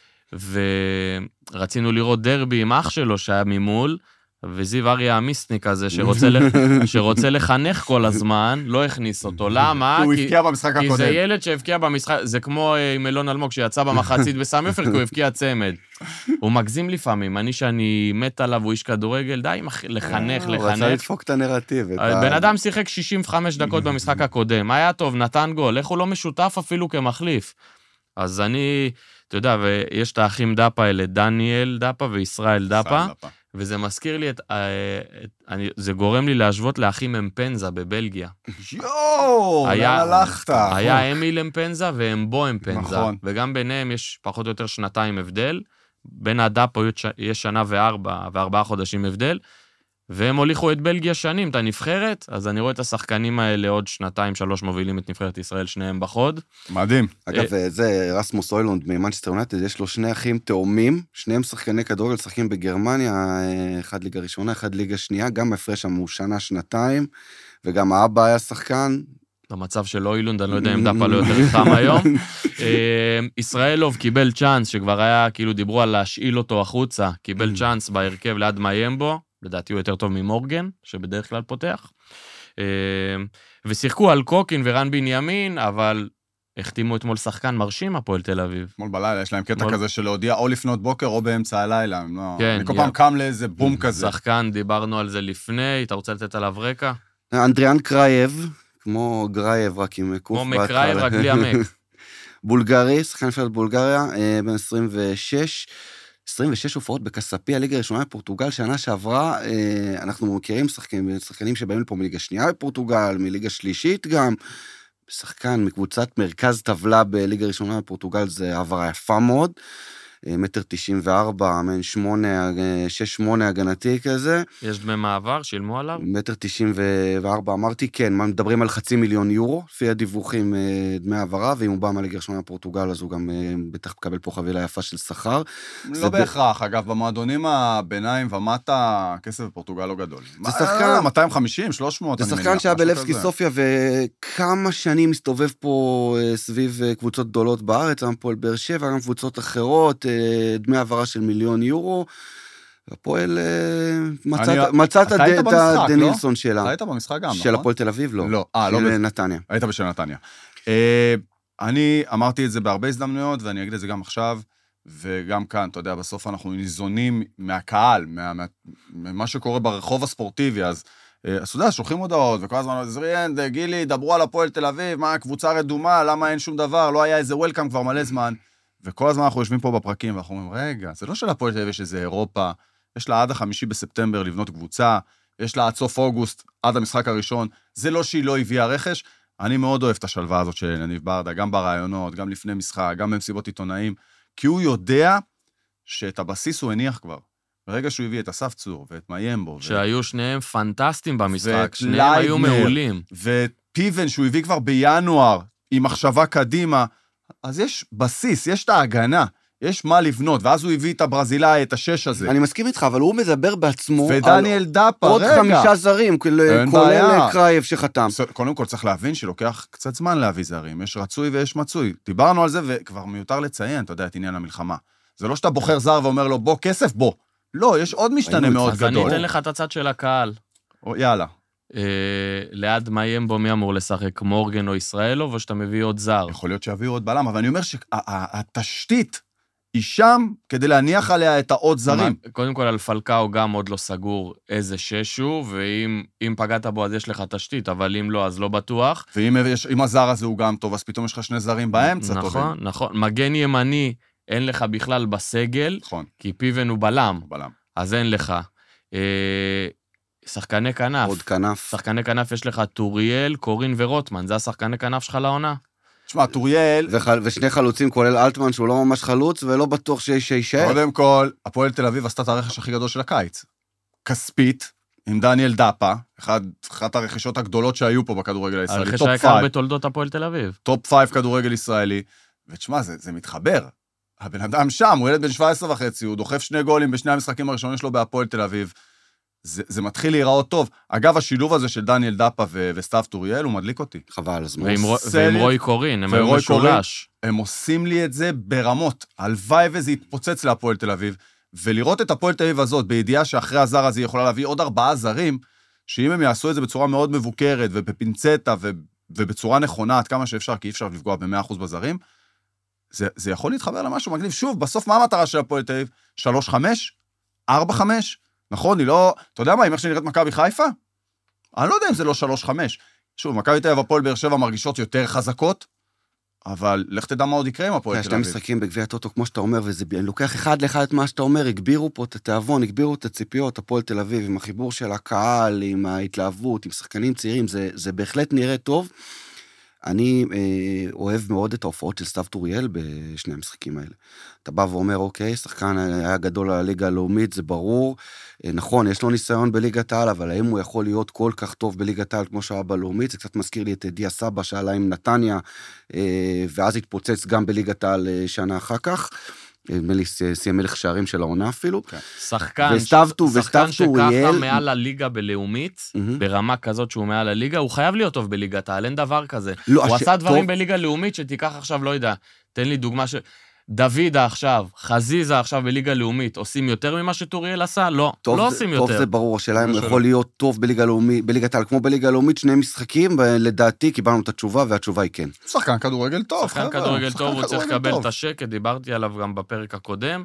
ורצינו לראות דרבי עם אח שלו שהיה ממול, וזיו אריה המיסניק הזה, שרוצה, שרוצה לחנך כל הזמן, לא הכניס אותו. למה? הוא הבקיע במשחק הקודם. כי זה ילד שהבקיע במשחק, זה כמו עם אלון אלמוג, שיצא במחצית בסמי עופר, כי הוא הבקיע צמד. הוא מגזים לפעמים, אני שאני מת עליו, הוא איש כדורגל, די לחנך, לחנך. הוא רצה לדפוק את הנרטיב. בן אדם שיחק שישים וחמש דקות במשחק הקודם, היה טוב, נתן גול, איך הוא לא משותף אפילו כמחליף? אז אני, אתה יודע, ויש את האחים דאפה האלה, דניאל דאפה וישראל דאפה, וזה מזכיר לי את, את אני, זה גורם לי להשוות לאחים אמפנזה בבלגיה. יואו, לאן הלכת? היה אמיל אמפנזה ואמבו אמפנזה, וגם ביניהם יש פחות או יותר שנתיים הבדל, בין הדאפה יש שנה וארבע, וארבעה חודשים הבדל, והם הוליכו את בלגיה שנים, את הנבחרת, אז אני רואה את השחקנים האלה עוד שנתיים, שלוש מובילים את נבחרת ישראל, שניהם בחוד. מדהים. אגב, זה רסמוס אוילונד ממנצ'סטר יונייטד, יש לו שני אחים תאומים, שניהם שחקני כדורגל, שחקים בגרמניה, אחד ליגה ראשונה, אחד ליגה שנייה, גם הפרש שם הוא שנה, שנתיים, וגם האבא היה שחקן. במצב של אוילונד, אני לא יודע אם דאפה לא יותר חם היום. ישראלוב קיבל צ'אנס, שכבר היה, כאילו דיברו על להשאיל אותו החוצה, קיבל צ'אנס בהרכב ליד מיימבו, לדעתי הוא יותר טוב ממורגן, שבדרך כלל פותח. ושיחקו על קוקין ורן בנימין, אבל החתימו אתמול שחקן מרשים הפועל תל אביב. אתמול בלילה, יש להם קטע כזה של להודיע או לפנות בוקר או באמצע הלילה. אני כל פעם קם לאיזה בום כזה. שחקן, דיברנו על זה לפני, אתה רוצה לתת עליו רקע? אנדריאן קרייב, כמו גרייב רק עם קוף. כמו מקרייב רק בלי המק. בולגרי, שחקן נבחרת בולגריה, בן עשרים ושש, עשרים ושש הופעות בקספי, הליגה הראשונה בפורטוגל, שנה שעברה, אנחנו מכירים שחקנים, שחקנים שבאים לפה מליגה שנייה בפורטוגל, מליגה שלישית גם, שחקן מקבוצת מרכז טבלה בליגה הראשונה בפורטוגל, זה עברה יפה מאוד, מטר תשעים וארבע, מן שמונה, שש שמונה הגנתי כזה. יש דמי מעבר, שילמו עליו? מטר תשעים וארבע, אמרתי, כן, מדברים על חצי מיליון יורו, לפי הדיווחים דמי העברה, ואם הוא בא מהליגה הראשונה בפורטוגל, אז הוא גם בטח מקבל פה חבילה יפה של שכר. לא בהכרח, אגב, במועדונים הביניים ומטה, הכסף בפורטוגל לא גדול. זה שחקן... מאתיים וחמישים, שלוש מאות, זה שחקן שהיה בלבסקי סופיה, וכמה שנים מסתובב פה סביב קבוצות גדולות בארץ, גם פה באר שבע, גם קבוצות אחרות, דמי העברה של מיליון יורו, הפועל, מצאת את דנילסון שלה. אתה היית במשחק גם, נכון? של הפועל תל אביב, לא. לא, של נתניה. היית בשל נתניה. אני אמרתי את זה בהרבה הזדמנויות, ואני אגיד את זה גם עכשיו, וגם כאן, אתה יודע, בסוף אנחנו ניזונים מהקהל, ממה שקורה ברחוב הספורטיבי, אז אתה יודע, שולחים הודעות, וכל הזמן, זריאן, גילי, דברו על הפועל תל אביב, מה הקבוצה רדומה, למה אין שום דבר, לא היה איזה וולקאם כבר מלא זמן. וכל הזמן אנחנו יושבים פה בפרקים, ואנחנו אומרים, רגע, זה לא של הפועל תל אביב, יש איזה אירופה, יש לה עד החמישי בספטמבר לבנות קבוצה, יש לה עד סוף אוגוסט, עד המשחק הראשון, זה לא שהיא לא הביאה רכש, אני מאוד אוהב את השלווה הזאת של יניב ברדה, גם ברעיונות, גם לפני משחק, גם במסיבות עיתונאים, כי הוא יודע שאת הבסיס הוא הניח כבר. ברגע שהוא הביא את אסף צור ואת מיימבו. שהיו שניהם פנטסטיים במשחק, שניהם היו מעולים. ופיבן שהוא הביא כבר בינואר, עם מחשבה קדימה, אז יש בסיס, יש את ההגנה, יש מה לבנות, ואז הוא הביא את הברזילאי, את השש הזה. אני מסכים איתך, אבל הוא מדבר בעצמו ודניאל דאפה, עוד רגע. חמישה זרים, כולל קרייב שחתם. קודם כל צריך להבין שלוקח קצת זמן להביא זרים, יש רצוי ויש מצוי. דיברנו על זה וכבר מיותר לציין, אתה יודע, את עניין המלחמה. זה לא שאתה בוחר זר ואומר לו, בוא כסף, בוא. לא, יש עוד משתנה מאוד גדול. אז אני אתן לך את הצד של הקהל. יאללה. ליד מיימבו מי אמור לשחק, מורגן או ישראלוב, או שאתה מביא עוד זר? יכול להיות שיביאו עוד בלם, אבל אני אומר שהתשתית היא שם כדי להניח עליה את העוד זרים. קודם כל, על פלקאו גם עוד לא סגור איזה ששו, ואם פגעת בו אז יש לך תשתית, אבל אם לא, אז לא בטוח. ואם הזר הזה הוא גם טוב, אז פתאום יש לך שני זרים באמצע. נכון, נכון. מגן ימני אין לך בכלל בסגל, כי פיבן הוא בלם. אז אין לך. שחקני כנף. עוד כנף. שחקני כנף יש לך טוריאל, קורין ורוטמן, זה השחקני כנף שלך לעונה. תשמע, טוריאל... ושני חלוצים, כולל אלטמן, שהוא לא ממש חלוץ, ולא בטוח שישאר. קודם כל, הפועל תל אביב עשתה את הרכש הכי גדול של הקיץ. כספית, עם דניאל דאפה, אחת הרכישות הגדולות שהיו פה בכדורגל הישראלי. הרכש היקר בתולדות הפועל תל אביב. טופ פייב כדורגל ישראלי. ותשמע, זה, זה מתחבר. הבן אדם שם, הוא ילד בן שבע עשרה וחצי, הוא דוחף שני גולים בשני המשחקים הראשונים שלו בהפועל תל אביב. זה, זה מתחיל להיראות טוב. אגב, השילוב הזה של דניאל דאפה ו- וסטאב טוריאל, הוא מדליק אותי. חבל, אז ועם, ועם רוי קורין, הם היו משולש. הם עושים לי את זה ברמות. הלוואי וזה יתפוצץ להפועל תל אביב, ולראות את הפועל תל אביב הזאת, בידיעה שאחרי הזר הזה יכולה להביא עוד ארבעה זרים, שאם הם יעשו את זה בצורה מאוד מבוקרת, ובפינצטה, ו- ובצורה נכונה, עד כמה שאפשר, כי אי אפשר לפגוע ב-מאה אחוז בזרים, זה, זה יכול להתחבר למשהו מגניב. שוב, בסוף מה המטרה של הפועל תל אביב? שלוש חמש? ארבע חמש? נכון, היא לא... אתה יודע מה, אם איך שנראית מכבי חיפה? אני לא יודע אם זה לא שלוש חמש. שוב, מכבי תל אביב הפועל באר שבע מרגישות יותר חזקות, אבל לך תדע מה עוד יקרה עם הפועל תל אביב. שני משחקים בגביע הטוטו, כמו שאתה אומר, וזה לוקח אחד לאחד את מה שאתה אומר, הגבירו פה את התיאבון, הגבירו את הציפיות, הפועל תל אביב, עם החיבור של הקהל, עם ההתלהבות, עם שחקנים צעירים, זה, זה בהחלט נראה טוב. אני אה, אוהב מאוד את ההופעות של סטאב טוריאל בשני המשחקים האלה. אתה בא ואומר, אוקיי, שחקן היה גדול על הליגה הלאומית, זה ברור. אה, נכון, יש לו ניסיון בליגת העל, אבל האם הוא יכול להיות כל כך טוב בליגת העל כמו שהיה בלאומית? זה קצת מזכיר לי את דיה סבא שעלה עם נתניה, אה, ואז התפוצץ גם בליגת העל שנה אחר כך. נדמה לי סיים מלך שערים של העונה אפילו. שחקן שככה מעל הליגה בלאומית, ברמה כזאת שהוא מעל הליגה, הוא חייב להיות טוב בליגת העל, אין דבר כזה. הוא עשה דברים בליגה לאומית שתיקח עכשיו, לא יודע, תן לי דוגמה ש... דוידה עכשיו, חזיזה עכשיו בליגה לאומית, עושים יותר ממה שטוריאל עשה? לא, לא עושים יותר. טוב זה ברור, השאלה אם הוא יכול להיות טוב בליגה לאומית, בליגת העל, כמו בליגה לאומית, שני משחקים, לדעתי קיבלנו את התשובה, והתשובה היא כן. שחקן כדורגל טוב. שחקן כדורגל טוב, הוא צריך לקבל את השקט, דיברתי עליו גם בפרק הקודם,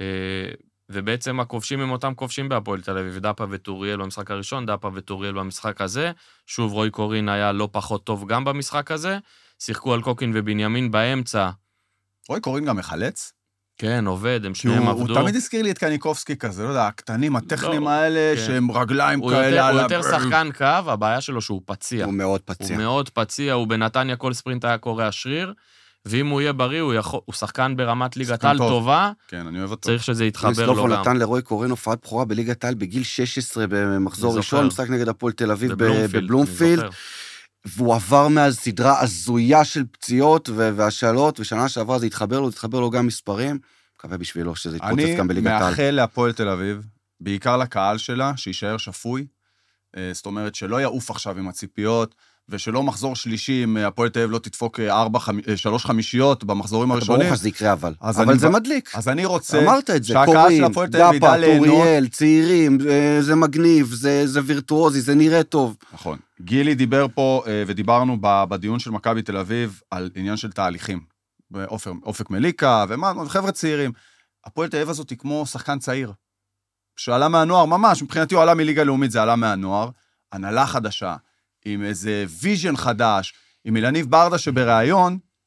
ובעצם הכובשים הם אותם כובשים בהפועל תל אביב, דאפה וטוריאל במשחק הראשון, דאפה וטוריאל במשחק הזה, שוב רוי קורין היה לא פחות טוב גם במשחק הזה, שיחקו על קוקין ובנימין באמצע, רוי קורין גם מחלץ? כן, עובד, הם שניהם עבדו. הוא תמיד הזכיר לי את קניקובסקי כזה, לא יודע, הקטנים, הטכנים האלה, שהם רגליים כאלה. הוא יותר שחקן קו, הבעיה שלו שהוא פציע. הוא מאוד פציע. הוא מאוד פציע, הוא בנתניה כל ספרינט היה קורא השריר, ואם הוא יהיה בריא, הוא שחקן ברמת ליגת העל טובה, צריך שזה יתחבר לו גם. הוא נתן לרוי קורין הופעת בכורה בליגת העל בגיל שש עשרה במחזור ראשון, משחק נגד הפועל תל אביב בבלומפילד. והוא עבר מאז סדרה הזויה של פציעות והשאלות, ושנה שעברה זה התחבר לו, התחבר לו גם מספרים, מקווה בשבילו שזה יתפוצץ גם בליגת העל. אני מאחל להפועל תל אביב, בעיקר לקהל שלה, שישאר שפוי, זאת אומרת שלא יעוף עכשיו עם הציפיות, ושלא מחזור שלישי, אם הפועל תל אביב לא תדפוק ארבע, שלוש חמישיות במחזורים הראשונים. ברוך זה יקרה אבל, אבל זה מדליק. אז אני רוצה, אמרת את זה, קורין, דאפה, טוריאל, צעירים, זה מגניב, זה וירטואוזי, זה נראה טוב. נכון. גילי דיבר פה, ודיברנו בדיון של מכבי תל אביב, על עניין של תהליכים. אופק מליקה, ומה, חבר'ה צעירים. הפועל תל אביב הזאת היא כמו שחקן צעיר, שעלה מהנוער, ממש, מבחינתי הוא עלה מליגה לאומית, זה עלה מהנוער, הנהלה חדשה, עם איזה ויז'ן חדש, עם אילניב ברדה שבראיון,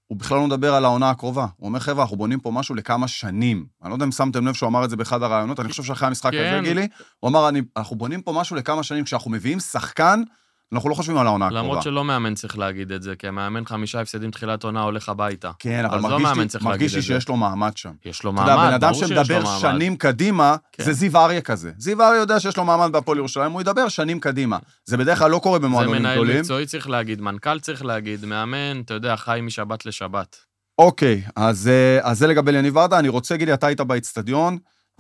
הוא בכלל לא מדבר על העונה הקרובה. הוא אומר, חבר'ה, אנחנו בונים פה משהו לכמה שנים. אני לא יודע אם שמתם לב שהוא אמר את זה באחד הרעיונות, אני חושב שאחרי המשחק הזה, גילי, הוא אמר, אנחנו בונים פה משהו לכמה שנים, כשאנחנו מביאים שחקן, אנחנו לא חושבים על העונה הקרובה. למרות שלא מאמן צריך להגיד את זה, כי המאמן חמישה הפסדים תחילת עונה הולך הביתה. כן, אבל מרגיש לי שיש לו מעמד שם. יש לו מעמד, בן אדם שמדבר שנים קדימה, זה זיו אריה כזה. זיו אריה יודע שיש לו מעמד בהפועל ירושלים, הוא ידבר שנים קדימה. זה בדרך כלל לא קורה במועדונים גדולים. זה מנהל מקצועי צריך להגיד, מנכ"ל צריך להגיד, מאמן, אתה יודע, חי משבת לשבת. אוקיי, אז זה לגבי יניב ורדה. אני רוצה, גילי, אתה היית באצטדיון.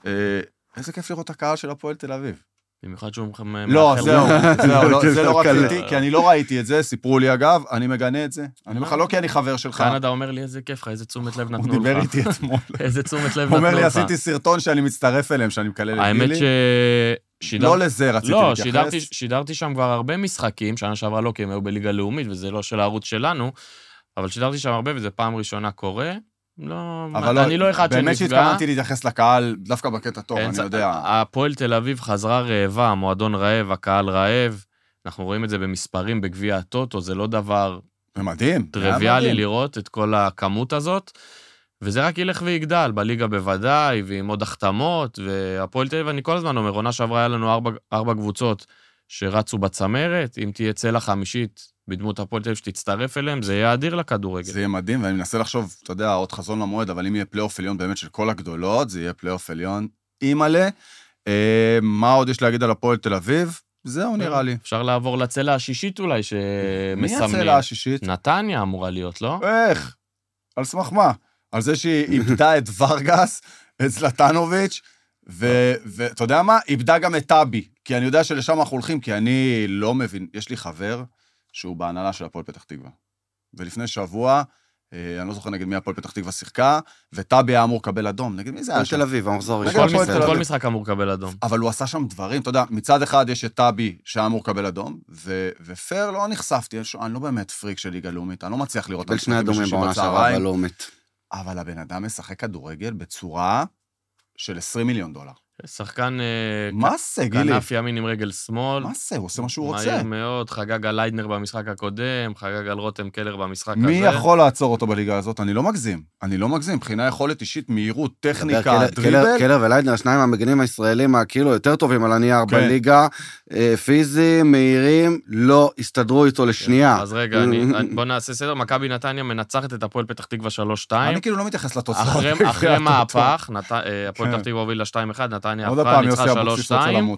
איזה כיף לראות הקהל של הפועל תל אביב. במיוחד שהוא לא, זהו, זהו, זה לא רציתי, כי אני לא ראיתי את זה, סיפרו לי אגב, אני מגנה את זה. אני אומר לך, לא כי אני חבר שלך. קנדה אומר לי, איזה כיף לך, איזה תשומת לב נתנו לך. הוא דיבר איתי אתמול. איזה תשומת לב נתנו לך. הוא אומר לי, עשיתי סרטון שאני מצטרף אליהם, שאני מקלל את גילי. האמת ש... לא לזה רציתי להתייחס. לא, שידרתי שם כבר הרבה משחקים, שנה שעברה לא, כי הם היו בליגה לאומית, וזה לא של הערוץ שלנו, אבל שידרתי שם הרבה, וזה פעם ראשונה קורה. לא, אני לא אחד שנפגע. באמת שהתכוונתי להתייחס לקהל, דווקא בקטע טוב, אני יודע. הפועל תל אביב חזרה רעבה, המועדון רעב, הקהל רעב, אנחנו רואים את זה במספרים בגביע הטוטו, זה לא דבר מדהים, טריוויאלי לראות את כל הכמות הזאת, וזה רק ילך ויגדל, בליגה בוודאי, ועם עוד החתמות, והפועל תל אביב, אני כל הזמן אומר, עונה שעברה היה לנו ארבע, ארבע קבוצות שרצו בצמרת, אם תהיה צלע חמישית, בדמות הפועל תל אביב שתצטרף אליהם, זה יהיה אדיר לכדורגל. זה יהיה מדהים, ואני מנסה לחשוב, אתה יודע, עוד חזון למועד, אבל אם יהיה פלייאוף עליון באמת של כל הגדולות, זה יהיה פלייאוף עליון אימאלה. מה עוד יש להגיד על הפועל תל אביב? זהו נראה לי. אפשר לעבור לצלע השישית אולי, שמסמנים. מי הצלע השישית? נתניה אמורה להיות, לא? איך? על סמך מה? על זה שהיא איבדה את ורגס, את זלטנוביץ', ואתה יודע מה? איבדה גם את טאבי, כי אני יודע שלשם אנחנו הולכים, כי אני לא מבין, יש לי חבר שהוא בהנהלה של הפועל פתח תקווה. ולפני שבוע, אני לא זוכר נגד מי הפועל פתח תקווה שיחקה, וטאבי היה אמור לקבל אדום. נגד מי זה היה שם? תל אביב, המחזור ראשון. כל משחק אמור לקבל אדום. אבל הוא עשה שם דברים, אתה יודע, מצד אחד יש את טאבי שהיה אמור לקבל אדום, ופר לא נחשפתי, אני לא באמת פריק של ליגה לאומית, אני לא מצליח לראות... קיבל שני אדומים בעונה שעברה, אבל לא מת. אבל הבן אדם משחק כדורגל בצורה של עשרים מיליון דולר. שחקן כנף ימין עם רגל שמאל. מה זה? הוא עושה מה שהוא רוצה. מהיר מאוד, חגג על ליידנר במשחק הקודם, חגג על רותם קלר במשחק הזה. מי יכול לעצור אותו בליגה הזאת? אני לא מגזים. אני לא מגזים. מבחינה יכולת אישית, מהירות, טכניקה, דריבל. קלר וליידנר, שניים המגנים הישראלים, כאילו יותר טובים על הנייר בליגה, פיזיים, מהירים, לא הסתדרו איתו לשנייה. אז רגע, בוא נעשה סדר. מכבי נתניה מנצחת את הפועל פתח תקווה שלוש שתיים. אני כאילו לא מתייחס לתוצאות. אחרי מהפך, הפועל פתח תקווה הוביל ל-שתיים אחד, נתניה הפכה, ניצחה שלוש שתיים.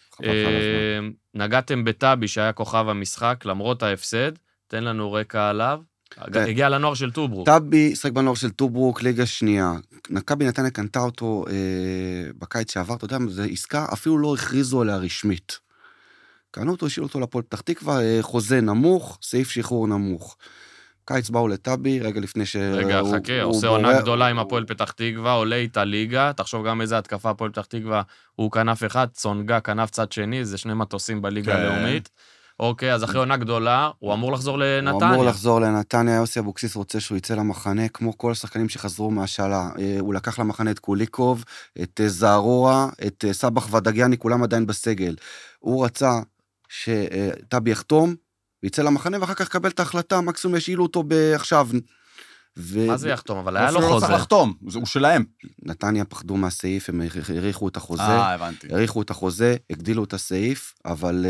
נגעתם בטאבי שהיה כוכב המשחק, למרות ההפסד, תן לנו רקע עליו. הגיע לנוער של טוברוק. טאבי שחק בנוער של טוברוק, ליגה שנייה. מכבי נתניה קנתה אותו בקיץ שעבר, אתה יודע, זו עסקה, אפילו לא הכריזו עליה רשמית. קנו אותו, השאילו אותו לפועל פתח תקווה, חוזה נמוך, סעיף שחרור נמוך. קיץ באו לטאבי, רגע לפני ש... רגע, חכה, עושה עונה גדולה עם הפועל פתח תקווה, עולה איתה ליגה, תחשוב גם איזה התקפה הפועל פתח תקווה, הוא כנף אחד, צונגה, כנף צד שני, זה שני מטוסים בליגה הלאומית. אוקיי, אז אחרי עונה גדולה, הוא אמור לחזור לנתניה. הוא אמור לחזור לנתניה, יוסי אבוקסיס רוצה שהוא יצא למחנה, כמו כל השחקנים שחזרו מהשאלה. הוא לקח למחנה את קוליקוב, את זערורה, את סבח ודגיאני, כולם עדיין בסגל. הוא רצה שטאבי יחתום, ויצא למחנה, ואחר כך קבל את ההחלטה, מקסימום ישאילו אותו עכשיו. מה זה יחתום? אבל היה לו חוזה. הוא צריך לחתום, הוא שלהם. נתניה פחדו מהסעיף, הם העריכו את החוזה. אה, הבנתי. העריכו את החוזה, הגדילו את הסעיף, אבל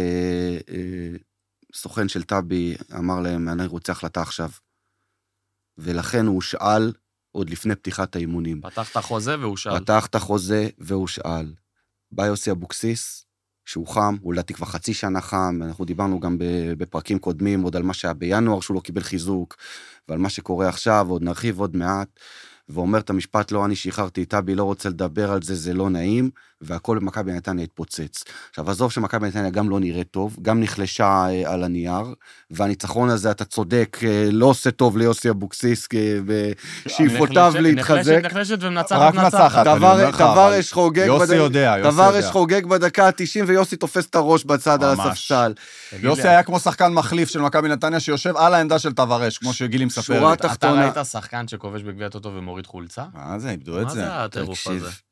סוכן של טאבי אמר להם, אני רוצה החלטה עכשיו. ולכן הוא שאל עוד לפני פתיחת האימונים. פתח את החוזה והוא שאל. פתח את החוזה והוא שאל. בא יוסי אבוקסיס, שהוא חם, הוא לדעתי כבר חצי שנה חם, אנחנו דיברנו גם בפרקים קודמים, עוד על מה שהיה בינואר, שהוא לא קיבל חיזוק, ועל מה שקורה עכשיו, עוד נרחיב עוד מעט, ואומר את המשפט, לא, אני שחררתי את טאבי, לא רוצה לדבר על זה, זה לא נעים, והכל במכבי נתניה התפוצץ. עכשיו, עזוב שמכבי נתניה גם לא נראה טוב, גם נחלשה על הנייר, והניצחון הזה, אתה צודק, לא עושה טוב ליוסי אבוקסיס, בשאיפותיו להתחזק. נחלשת ומנצחת נצחת. תוורש חוגג, יוסי יודע, יוסי תוורש חוגג בדקה ה-תשעים, ויוסי תופס את הראש בצד על הספסל. יוסי היה כמו שחקן מחליף של מכבי נתניה, שיושב על העמדה של תוורש, כמו שגילי מספרת. אתה ראית שחקן שכובש בגביע הטוטו ומוריד חולצה? מה זה, איבדו את זה. מה זה הטירוף הזה?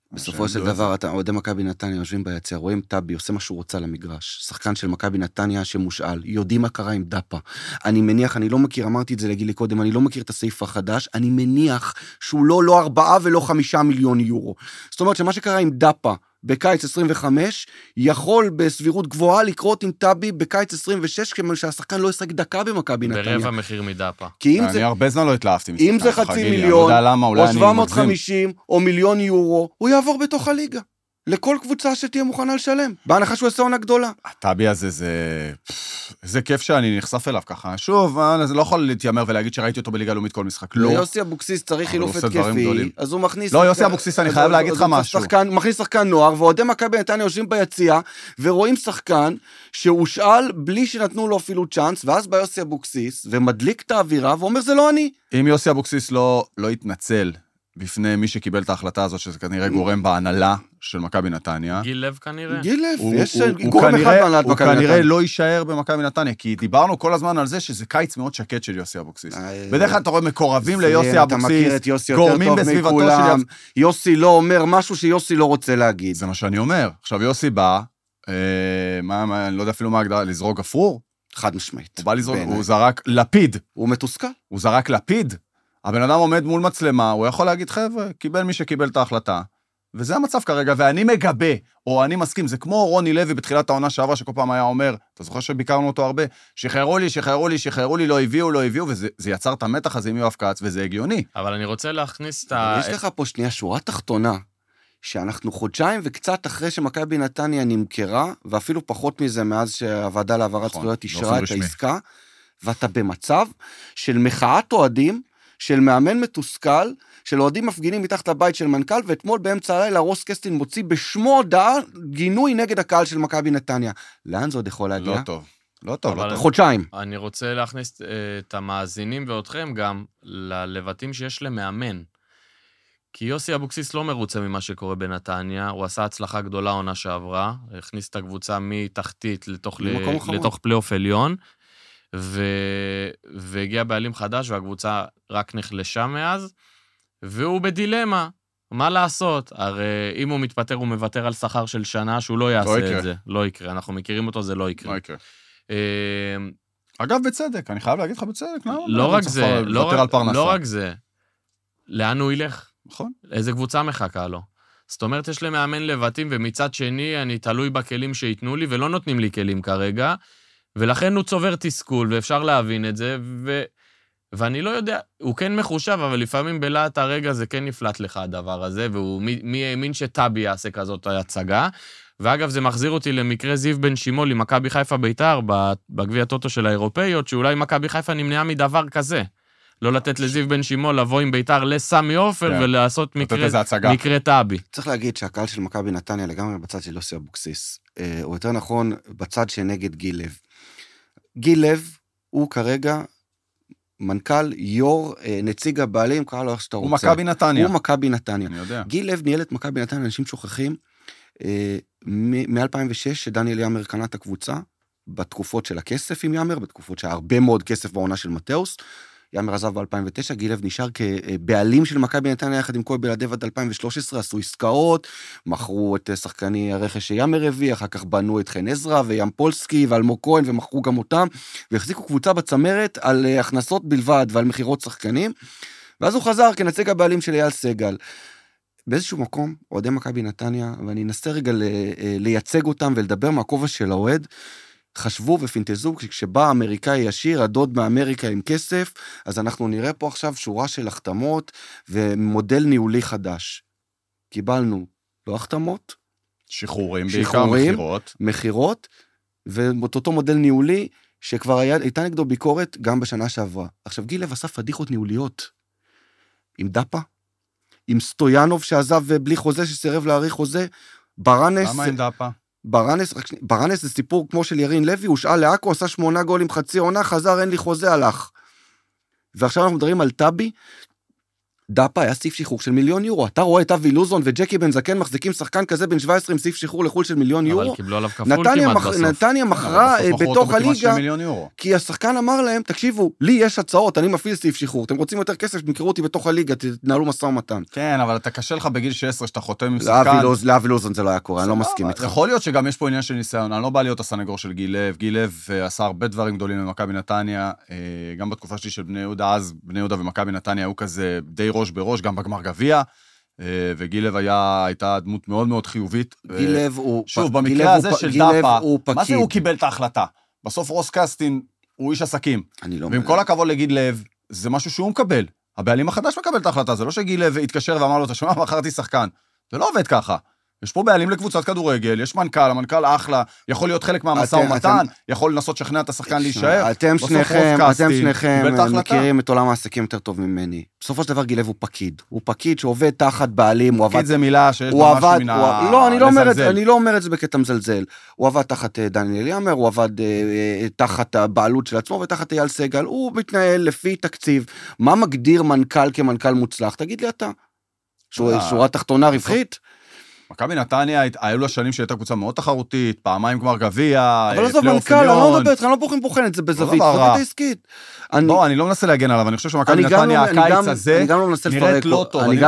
בסופו של דבר, אוהדי מכבי נתניה יושבים ביציע, רואים טאבי, עושה מה שהוא רוצה למגרש, שחקן של מכבי נתניה שמושאל, יודעים מה קרה עם דאפה. אני מניח, אני לא מכיר, אמרתי את זה לגילי קודם, אני לא מכיר את הסעיף החדש, אני מניח שהוא לא, לא ארבעה ולא חמישה מיליון יורו. זאת אומרת שמה שקרה עם דאפה, בקיץ עשרים וחמש, יכול בסבירות גבוהה לקרות עם טאבי בקיץ עשרים ושש, כמו שהשחקן לא ישחק דקה במכבי נתניה. ברבע מחיר מדאפה. אני הרבה זמן לא התלהבתי. אם זה חצי מיליון, או שבע מאות וחמישים, או מיליון יורו, הוא יעבור בתוך הליגה. לכל קבוצה שתהיה מוכנה לשלם. בהנחה שהוא עושה עונה גדולה. הטאבי הזה זה... זה כיף שאני נחשף אליו ככה. שוב, אני לא יכול להתיימר ולהגיד שראיתי אותו בליגה לאומית כל משחק. לא. יוסי אבוקסיס צריך חילוף התקפי, אז הוא מכניס... לא, יוסי אבוקסיס, אני חייב להגיד לך משהו. הוא מכניס שחקן נוער, ואוהדי מכבי נתניה יושבים ביציע, ורואים שחקן שהושאל בלי שנתנו לו אפילו צ'אנס, ואז בא יוסי אבוקסיס, ומדליק את האווירה, ואומר, זה לא אני. אם יוסי אבוקסיס לא, לא יתנצל בפני מי שקיבל את ההחלטה הזאת, שזה כנראה גורם בהנהלה של מכבי נתניה. גיל לב כנראה. גיל לב, הוא, יש הוא, גורם הוא אחד בהנהלת מכבי נתניה. הוא כנראה לא יישאר במכבי נתניה, כי דיברנו כל הזמן על זה שזה קיץ מאוד שקט של יוסי אבוקסיס. בדרך כלל אתה רואה מקורבים ליוסי אבוקסיס, גורמים בסביבתו של יוסי. יוסי לא אומר משהו שיוסי לא רוצה להגיד. זה מה שאני אומר. עכשיו יוסי בא, מה, אני לא יודע אפילו מה הגדרה, לזרוק גפרור? חד משמעית. הוא בא לזרוק, הוא זרק לפיד. הוא מתוסכל. הוא זרק לפיד. הבן אדם עומד מול מצלמה, הוא יכול להגיד, חבר'ה, קיבל מי שקיבל את ההחלטה, וזה המצב כרגע, ואני מגבה, או אני מסכים, זה כמו רוני לוי בתחילת העונה שעברה, שכל פעם היה אומר, אתה זוכר שביקרנו אותו הרבה, שחררו לי, שחררו לי, שחררו לי, לא הביאו, לא הביאו, וזה יצר את המתח הזה עם יואב כץ, וזה הגיוני. אבל אני רוצה להכניס את ה... יש לך פה שנייה שורה תחתונה, שאנחנו חודשיים וקצת אחרי שמכבי נתניה נמכרה, ואפילו פחות מזה מאז שהוועדה להעברת זכויות אישרה את העסקה, ואתה במצב של מחאת אוהדים, של מאמן מתוסכל, של אוהדים מפגינים מתחת לבית של מנכ"ל, ואתמול באמצע הלילה רוס קסטין מוציא בשמו הודעה גינוי נגד הקהל של מכבי נתניה. לאן זה עוד יכול להגיע? לא טוב. לא טוב, לא טוב. חודשיים. אני רוצה להכניס את המאזינים ואותכם גם ללבטים שיש למאמן. כי יוסי אבוקסיס לא מרוצה ממה שקורה בנתניה, הוא עשה הצלחה גדולה עונה שעברה, הכניס את הקבוצה מתחתית לתוך, לתוך פלייאוף עליון, ו... והגיע בעלים חדש, והקבוצה רק נחלשה מאז, והוא בדילמה, מה לעשות? הרי אם הוא מתפטר, הוא מוותר על שכר של שנה, שהוא לא יעשה לא את זה. לא יקרה, אנחנו מכירים אותו, זה לא יקרה. לא יקרה. אגב, בצדק, אני חייב להגיד לך בצדק, לא, לא רק זה, לא רק, לא רק זה, לאן הוא ילך? נכון. איזה קבוצה מחכה לו? זאת אומרת, יש למאמן לבטים, ומצד שני, אני תלוי בכלים שיתנו לי, ולא נותנים לי כלים כרגע, ולכן הוא צובר תסכול, ואפשר להבין את זה, ו... ואני לא יודע, הוא כן מחושב, אבל לפעמים בלעת הרגע זה כן נפלט לך הדבר הזה, והוא מי, מי האמין שטאבי יעשה כזאת הצגה, ואגב זה מחזיר אותי למקרה זיו בן שימול עם מכבי חיפה ביתר, בגביע הטוטו של האירופאיות, שאולי מכבי חיפה נמנעה מדבר כזה, לא לתת לזיו בן שימול לבוא עם ביתר לסמי עופר, yeah. ולעשות מקרה, מקרה טאבי. צריך להגיד שהקהל של מכבי נתניה לגמרי בצד של יוסי אבוקסיס, או יותר נכון בצד שנגד גיל לב. גיל לב הוא כרגע מנכ"ל, יור, נציג הבעלים, קרא לו איך שאתה רוצה. הוא מכבי נתניה. הוא מכבי נתניה. אני יודע. גיל לב ניהל את מכבי נתניה, אנשים שוכחים, מ-אלפיים ושש, שדניאל יאמר קנה את הקבוצה, בתקופות של הכסף עם יאמר, בתקופות שהיה הרבה מאוד כסף בעונה של מתאוס, יאמר עזב ב-אלפיים ותשע, גיל לב נשאר כבעלים של מכבי נתניה, יחד עם כל בלעדיו עד אלפיים ושלוש עשרה, עשו עסקאות, מכרו את שחקני הרכש שיאמר הביא, אחר כך בנו את חן עזרא וים פולסקי ואלמוג כהן, ומכרו גם אותם, והחזיקו קבוצה בצמרת על הכנסות בלבד ועל מחירות שחקנים, ואז הוא חזר כנציג הבעלים של אייל סגל. באיזשהו מקום, אוהדי מכבי נתניה, ואני אנסה רגע לייצג אותם ולדבר מהכובע של האוהד, חשבו ופינטזו, כשבא האמריקאי ישיר, הדוד מאמריקה עם כסף, אז אנחנו נראה פה עכשיו שורה של החתמות, ומודל ניהולי חדש. קיבלנו לא החתמות, שחרורים, שחרורים בעיקר מחירות. מחירות, ואותו מודל ניהולי, שכבר היה, הייתה נגדו ביקורת גם בשנה שעברה. עכשיו גיל לב עשה פדיחות ניהוליות, עם דאפה, עם סטויאנוב שעזב בלי חוזה, שסירב להאריך חוזה, ברנס... למה עם דאפה? ברנס, ברנס זה סיפור כמו של ירין לוי, הוא שאל לעכו, עשה שמונה גול עם חצי עונה, חזר, אין לי חוזה, הלך. ועכשיו אנחנו מדברים על טאבי, דאפה היה סעיף שחרור של מיליון יורו. אתה רואה את אבי לוזון וג'קי בן זקן מחזיקים שחקן כזה בין שבע עשרה עם סעיף שחרור לחול של מיליון יורו. אבל קיבלו עליו כפול כמעט בסוף. נתניה מכרה בתוך הליגה, כי השחקן אמר להם, תקשיבו, לי יש הצעות, אני מפעיל סעיף שחרור, אתם רוצים יותר כסף, תמכרו אותי בתוך הליגה, תנהלו משא ומתן. כן, אבל אתה קשה לך בגיל שש עשרה שאתה חותם עם שחקן. לאבי לוזון זה לא היה קורה, אני לא מסכים איתך. יכול להיות שגם יש פה עניין של ניסיון, אני לא בא להיות הסנגור של גיל לב, גיל לב עשה הרבה דברים גדולים במכבי נתניה, גם בתקופה שלי של בני יהודה, אז בני יהודה ומכבי נתניה היו כזה די ראש בראש, גם בגמר גביע, וגיל לב היה, הייתה דמות מאוד מאוד חיובית. גיל לב הוא... שוב, במקרה הזה של דאפה, מה זה הוא קיבל את ההחלטה? בסוף רוס קסטין הוא איש עסקים. ועם כל הכבוד לגיל לב, זה משהו שהוא מקבל. הבעלים החדש מקבל את ההחלטה, זה לא שגיל לב התקשר ואמר לו, תשמע, בחרתי שחקן. זה לא עובד ככה. יש פה בעלים לקבוצת כדורגל, יש מנכ"ל, המנכ"ל אחלה, יכול להיות חלק מהמשא ומתן, יכול לנסות לשכנע את השחקן להישאר. אתם שניכם, אתם שניכם מכירים את עולם העסקים יותר טוב ממני. בסופו של דבר גיל לב הוא פקיד. הוא פקיד שעובד תחת בעלים, פקיד זה מילה שיש בו משהו מן ה... לא, אני לא אומר את זה בקטע מזלזל. הוא עבד תחת דניאל יאמר, הוא עבד תחת הבעלות של עצמו ותחת אייל סגל. הוא מתנהל לפי תקציב. מה מגדיר מנכ"ל כמנכ"ל מוצלח? תגיד לי אתה. שורה תחתונה רווחית? מכבי נתניה, היו לה שנים שהייתה קבוצה מאוד תחרותית, פעמיים גמר גביע, אבל עזוב מנכ"ל, אני לא מדבר, אני לא בוחן בוחן את זה בזווית, זווית העסקית. לא, אני לא מנסה להגן עליו, אני חושב שמכבי נתניה, הקיץ הזה, נראית לא טוב, אני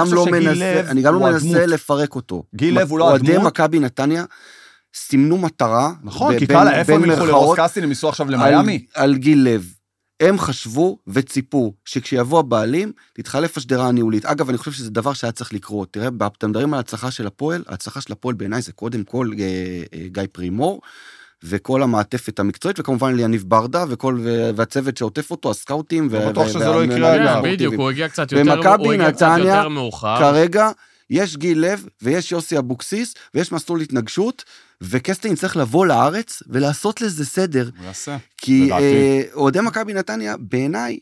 גם לא מנסה לפרק אותו. גיל לב הוא לא הדמות. אוהדי מכבי נתניה סימנו מטרה, נכון, כי קהל, איפה הם ילכו לרוס קסטין, הם ייסעו עכשיו למיימי? על גיל לב. הם חשבו וציפו שכשיבוא הבעלים, תתחלף השדרה הניהולית. אגב, אני חושב שזה דבר שהיה צריך לקרות. תראה, אתם מדברים על ההצלחה של הפועל, ההצלחה של הפועל בעיניי זה קודם כל גיא פרימור, וכל המעטפת המקצועית, וכמובן ליניב ברדה, והצוות שעוטף אותו, הסקאוטים. בטוח שזה לא יקרה. בדיוק, הוא הגיע קצת יותר מאוחר. כרגע, יש גיל לב, ויש יוסי אבוקסיס, ויש מסלול התנגשות, וקסטין צריך לבוא לארץ, ולעשות לזה סדר. יעשה. כי אוהדי מכבי נתניה, בעיניי,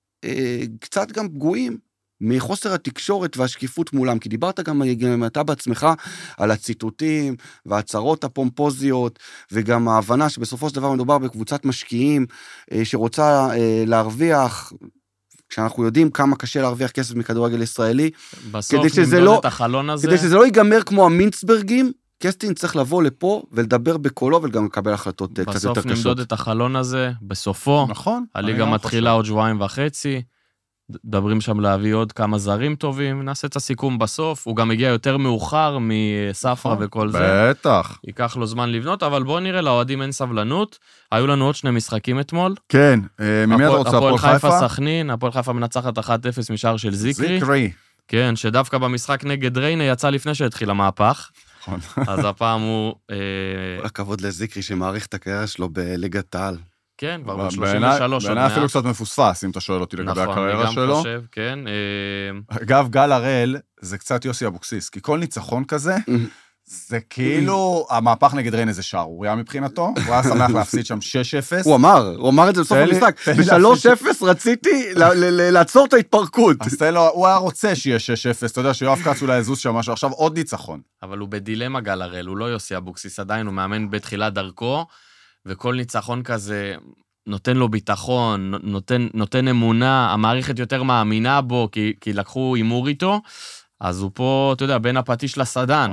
קצת גם פגועים, מחוסר התקשורת והשקיפות מולם, כי דיברת גם, גם אתה בעצמך, על הציטוטים, והצהרות הפומפוזיות, וגם ההבנה שבסופו של דבר מדובר בקבוצת משקיעים, שרוצה להרוויח, כשאנחנו יודעים כמה קשה להרוויח כסף מכדורגל ישראלי, בסוף נמדוד לא, את החלון הזה. כדי שזה לא ייגמר כמו המינצברגים, קסטין צריך לבוא לפה ולדבר בקולו וגם לקבל החלטות קצת יותר קשות. בסוף נמדוד את החלון הזה, בסופו. נכון. הליגה מתחילה עוד שבועיים וחצי, דברים שם להביא עוד כמה זרים טובים, נעשה את הסיכום בסוף, הוא גם הגיע יותר מאוחר מספרה וכל זה. בטח. ייקח לו זמן לבנות, אבל בואו נראה, לאוהדים אין סבלנות. היו לנו עוד שני משחקים אתמול. כן, ממי אתה רוצה? הפועל חיפה סכנין, הפועל חיפה מנצחת אחת אפס משער של זיקרי. זיקרי. כן, שדווקא במשחק נגד ריינה יצא לפני שהתחיל המהפך. אז הפעם הוא... כל הכבוד לזיקרי שמעריך את הקריירה שלו בליגת העל. כן, כבר שלושים ושלוש. בעיניי אפילו קצת מפוספס, אם אתה שואל אותי לגבי הקריירה שלו. נכון, אני גם חושב, כן. אגב, גל הראל, זה קצת יוסי אבוקסיס, כי כל ניצחון כזה, זה כאילו, המהפך נגד ריינה זה שערוריה מבחינתו, הוא היה שמח להפסיד שם שש אפס. הוא אמר, הוא אמר את זה בסוף המשחק, ב-שלוש אפס רציתי לעצור את ההתפרקות. אז תן לו, הוא היה רוצה שיהיה שש אפס, אתה יודע שיואב קץ אולי יזוז שם משהו, עכשיו עוד ניצחון. אבל הוא בדילמה גל הראל, הוא לא יוסי אבוקסיס עדיין, הוא מאמן בתחילת דרכו, וכל ניצחון כזה נותן לו ביטחון, נותן, נותן אמונה, המערכת יותר מאמינה בו, כי, כי לקחו אימור איתו, אז הוא פה, אתה יודע, בין הפטיש לסדן.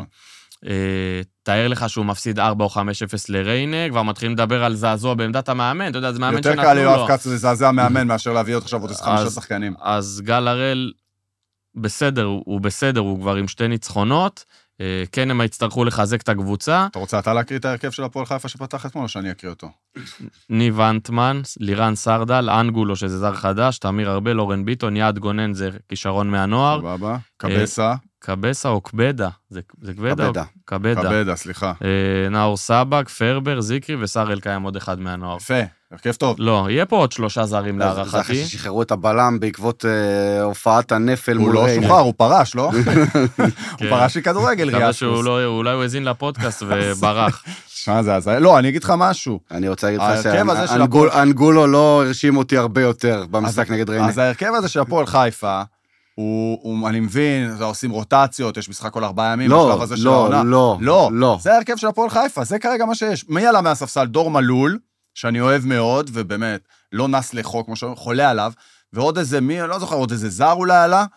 תאר לך שהוא מפסיד ארבע או חמש אפס לריינה, כבר מתחילים לדבר על זעזוע בעמדת המאמן, אתה יודע, זה מאמן שנתנו לו. יותר קל ליואב קץ לזעזע המאמן, מאשר להביא עוד עכשיו עוד חמישה שחקנים. אז גל הראל, בסדר, הוא בסדר, הוא כבר עם שתי ניצחונות, כן, הם יצטרכו לחזק את הקבוצה. אתה רוצה אתה להקריא את ההרכב של הפועל חיפה שפתח אתמול, או שאני אקריא אותו? ניב אנטמן, לירן סרדל, אנגולו, שזה זר חדש, תמיר ארבל, אורן ביטון, יעד גונן, זה כישרון מהנוער. סבבה, קבסה. קבסה או קבדה, זה קבדה? קבדה. קבדה. קבדה, סליחה. נאור סבק, פרבר, זיקרי ושר אלקיים עוד אחד מהנוער. יפה, הרכב טוב. לא, יהיה פה עוד שלושה זרים להערכתי. זה אחרי ששחררו את הבלם בעקבות הופעת הנפל מול ריינה. הוא לא שוחרר, הוא פרש, לא? הוא פרש מכדורגל, ריאסוס. אולי הוא הזין לפודקאסט וברח. שמה זה, אז לא, אני אגיד לך משהו. אני רוצה להגיד לך שאנגולו לא הרשים אותי הרבה יותר במשחק נגד ריינה. אז ההרכב הזה של הפועל חיפה, הוא, אני מבין, זה עושים רוטציות, יש משחק כל ארבעה ימים, לא, לא, לא, לא, לא. זה ההרכב של הפועל חיפה, זה כרגע מה שיש. מי עלה מהספסל? דור מלול, שאני אוהב מאוד, ובאמת, לא נס לחוק, כמו שאומרים, חולה עליו, ועוד איזה מי, לא זוכר, עוד איזה זר אולי עלה,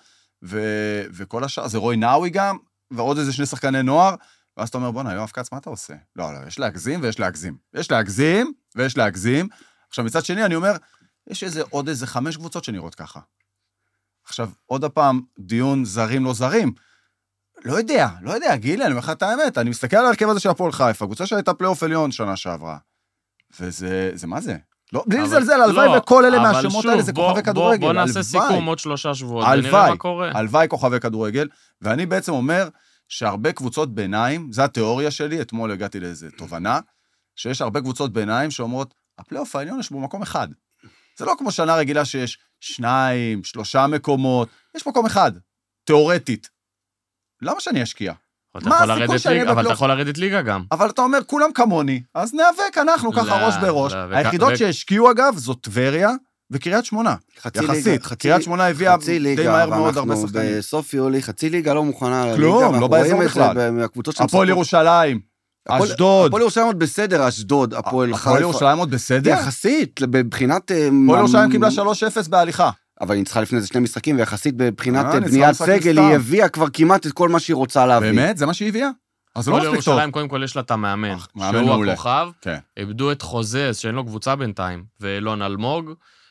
וכל השאר, זה רוי נאווי גם, ועוד איזה שני שחקני נוער, ואז אתה אומר, בוא'נה, יואב כץ, מה אתה עושה? לא, לא, יש להגזים ויש להגזים. יש להגזים ויש להגזים. עכשיו, מצד שני, אני אומר, יש איזה, עוד איזה חמש קבוצות שנראות ככה. עכשיו, עוד הפעם, דיון זרים לא זרים. לא יודע, לא יודע, גילי, אני אומר לך את האמת, אני מסתכל על הרכב הזה של הפועל חיפה, קבוצה שהייתה פלייאוף עליון שנה שעברה. וזה, זה מה זה? לא, בלי לזלזל, הלוואי וכל אלה מהשמות האלה זה כוכבי כדורגל. בוא נעשה סיכום עוד שלושה שבועות, ונראה מה קורה. הלוואי כוכבי כדורגל, ואני בעצם אומר שהרבה קבוצות ביניים, זו התיאוריה שלי, אתמול הגעתי לאיזו תובנה, שיש הרבה קבוצות ביניים שאומרות, הפלייאוף העליון יש בו מקום אחד. זה לא כמו שנה רגילה שיש שניים, שלושה מקומות, יש מקום אחד, תיאורטית. למה שאני אשקיע? אבל אתה יכול לרדת ליגה גם. אבל אתה אומר, כולם כמוני, אז נאבק אנחנו ככה ראש בראש. היחידות שהשקיעו אגב, זו טבריה וקריית שמונה. יחסית, קריית שמונה הביאה די מהר מאוד הרבה שחקנים. בסוף יולי, חצי ליגה לא מוכנה לליגה. כלום, לא באזור בכלל. הפועל ירושלים, אשדוד. הפועל ירושלים עוד בסדר, אשדוד, הפועל חיפה. הפועל ירושלים עוד בסדר? יחסית, בבחינת... הפועל ירושלים קיבלה שלוש אפס בהליכה. אבל היא צריכה לפני זה שני משחקים, ויחסית בבחינת בניית סגל, היא הביאה כבר כמעט את כל מה שהיא רוצה להביא. באמת? זה מה שהיא הביאה? אז לא מספיק טוב. ירושלים, קודם כל יש לה את המאמן, שהוא הכוכב, איבדו את חוזז, שאין לו קבוצה בינתיים, ואלון אלמוג,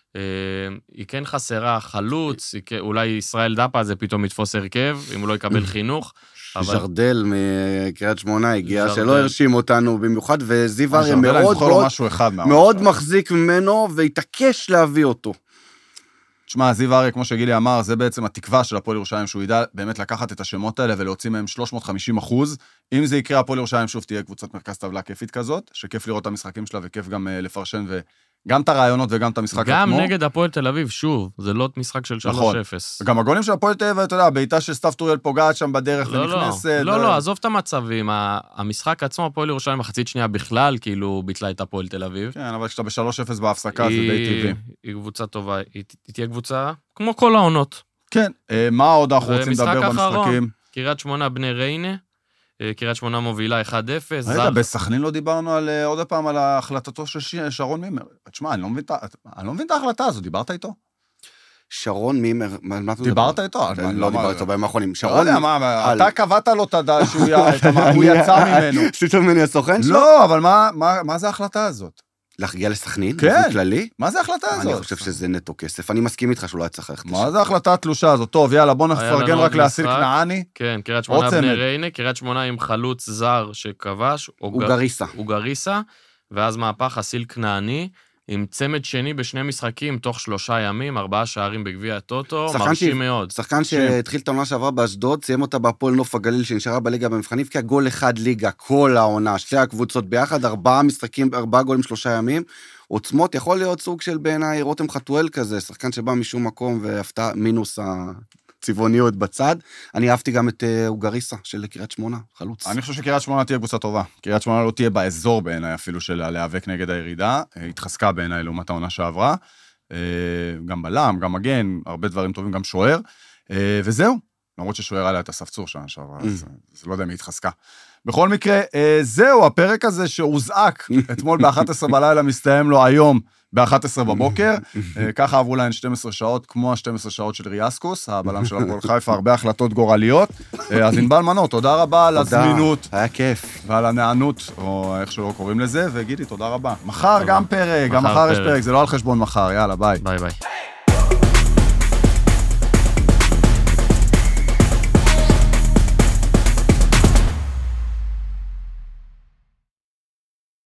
היא כן חסרה חלוץ, אולי ישראל דפה, זה פתאום יתפוס הרכב, אם הוא לא יקבל חינוך. ז'רדל מקריית שמונה הגיע, שלא הרשים אותנו במיוחד, וזיו אריה מאוד מחזיק ממנו, והתעקש להביא אותו. תשמע, זיו אריה, כמו שגילי אמר, זה בעצם התקווה של הפועל ירושלים, שהוא ידע באמת לקחת את השמות האלה ולהוציא מהם שלוש מאות וחמישים אחוז. אם זה יקרה, הפועל ירושלים שוב תהיה קבוצת מרכז טבלה כיפית כזאת, שכיף לראות את המשחקים שלה וכיף גם לפרשן וגם את הרעיונות וגם את המשחק עצמו. גם נגד הפועל תל אביב, שוב, זה לא משחק של שלוש אפס. גם הגולים של הפועל תל אביב, אתה יודע, בעיטה של סתיו טוריאל פוגעת שם בדרך ונכנסת. לא, לא, עזוב את המצבים. המשחק עצמו, הפועל ירושלים מחצית שנייה בכלל, כאילו ביטלה את הפועל תל אביב. כן, אבל כשאתה ב-שלוש אפס בהפסקה, זה די טבעי. היא קבוצה טובה, היא תהיה קבוצה כמו כל העונות. כן, מה עוד אנחנו רוצים לדבר במשחקים? קריית שמונה בני ריינה, קריית שמונה מובילה אחד אפס. רגע, בסכנין לא דיברנו על, עוד הפעם על החלטתו של שרון מימר. תשמע, אני לא מבין את ההחלטה הזו, דיברת איתו? שרון מימר, דיברת איתו? לא דיברת איתו בימים האחרונים. לא יודע, מה, אתה קבעת לו את הדעה שהוא יצא ממנו. עשית ממני הסוכן שלו? לא, אבל מה זה ההחלטה הזאת? להגיע לסכנין? כן. כללי? מה זה ההחלטה הזאת? אני חושב שזה נטו כסף. אני מסכים איתך שהוא לא יצטרך ללכת. מה זה ההחלטה התלושה הזאת? טוב, יאללה, בוא נפרגן רק לאסיל כנעני. כן, קריית שמונה בני ריינה, קריית שמונה עם חלוץ זר שכבש. אוגריסה. אוגריסה, ואז מהפך אסיל כנעני, עם צמד שני בשני משחקים, תוך שלושה ימים, ארבעה שערים בגביע הטוטו, מרשים מאוד. שחקן שהתחיל את העונה שעברה באשדוד, סיים אותה בהפועל נוף הגליל, שנשארה בליגה במבחנים, כי הגול אחד ליגה, כל העונה, שתי הקבוצות ביחד, ארבעה משחקים, ארבעה גולים שלושה ימים, עוצמות, יכול להיות סוג של בעיניי רותם חתואל כזה, שחקן שבא משום מקום, והפתעה מינוס הצבעוניות בצד. אני אהבתי גם את אוגריסה של קריית שמונה, חלוץ. אני חושב שקריית שמונה תהיה קבוצה טובה. קריית שמונה לא תהיה באזור בעיניי אפילו של להיאבק נגד הירידה, התחזקה בעיניי לעומת העונה שעברה, גם בלם, גם מגן, הרבה דברים טובים, גם שוער, וזהו. למרות ששוער עליה את הספצור שנה שעברה, אז זה לא יודע מי התחזקה. בכל מקרה, זהו, הפרק הזה שהוזעק אתמול ב-אחת עשרה בלילה, מסתיים לו היום ב-אחת עשרה בבוקר, ככה עברו להן שתים עשרה שעות, כמו ה-שתים עשרה שעות של ריאסקוס, הבלם של הפועל חיפה, הרבה החלטות גורליות, אז ענבל מנות, תודה רבה על הזמינות, היה כיף, ועל הנענות, או איך שלא קוראים לזה, וגידי, תודה רבה. מחר גם פרק, גם מחר יש פרק, זה לא על חשבון מחר, יאללה, ביי. ביי ביי.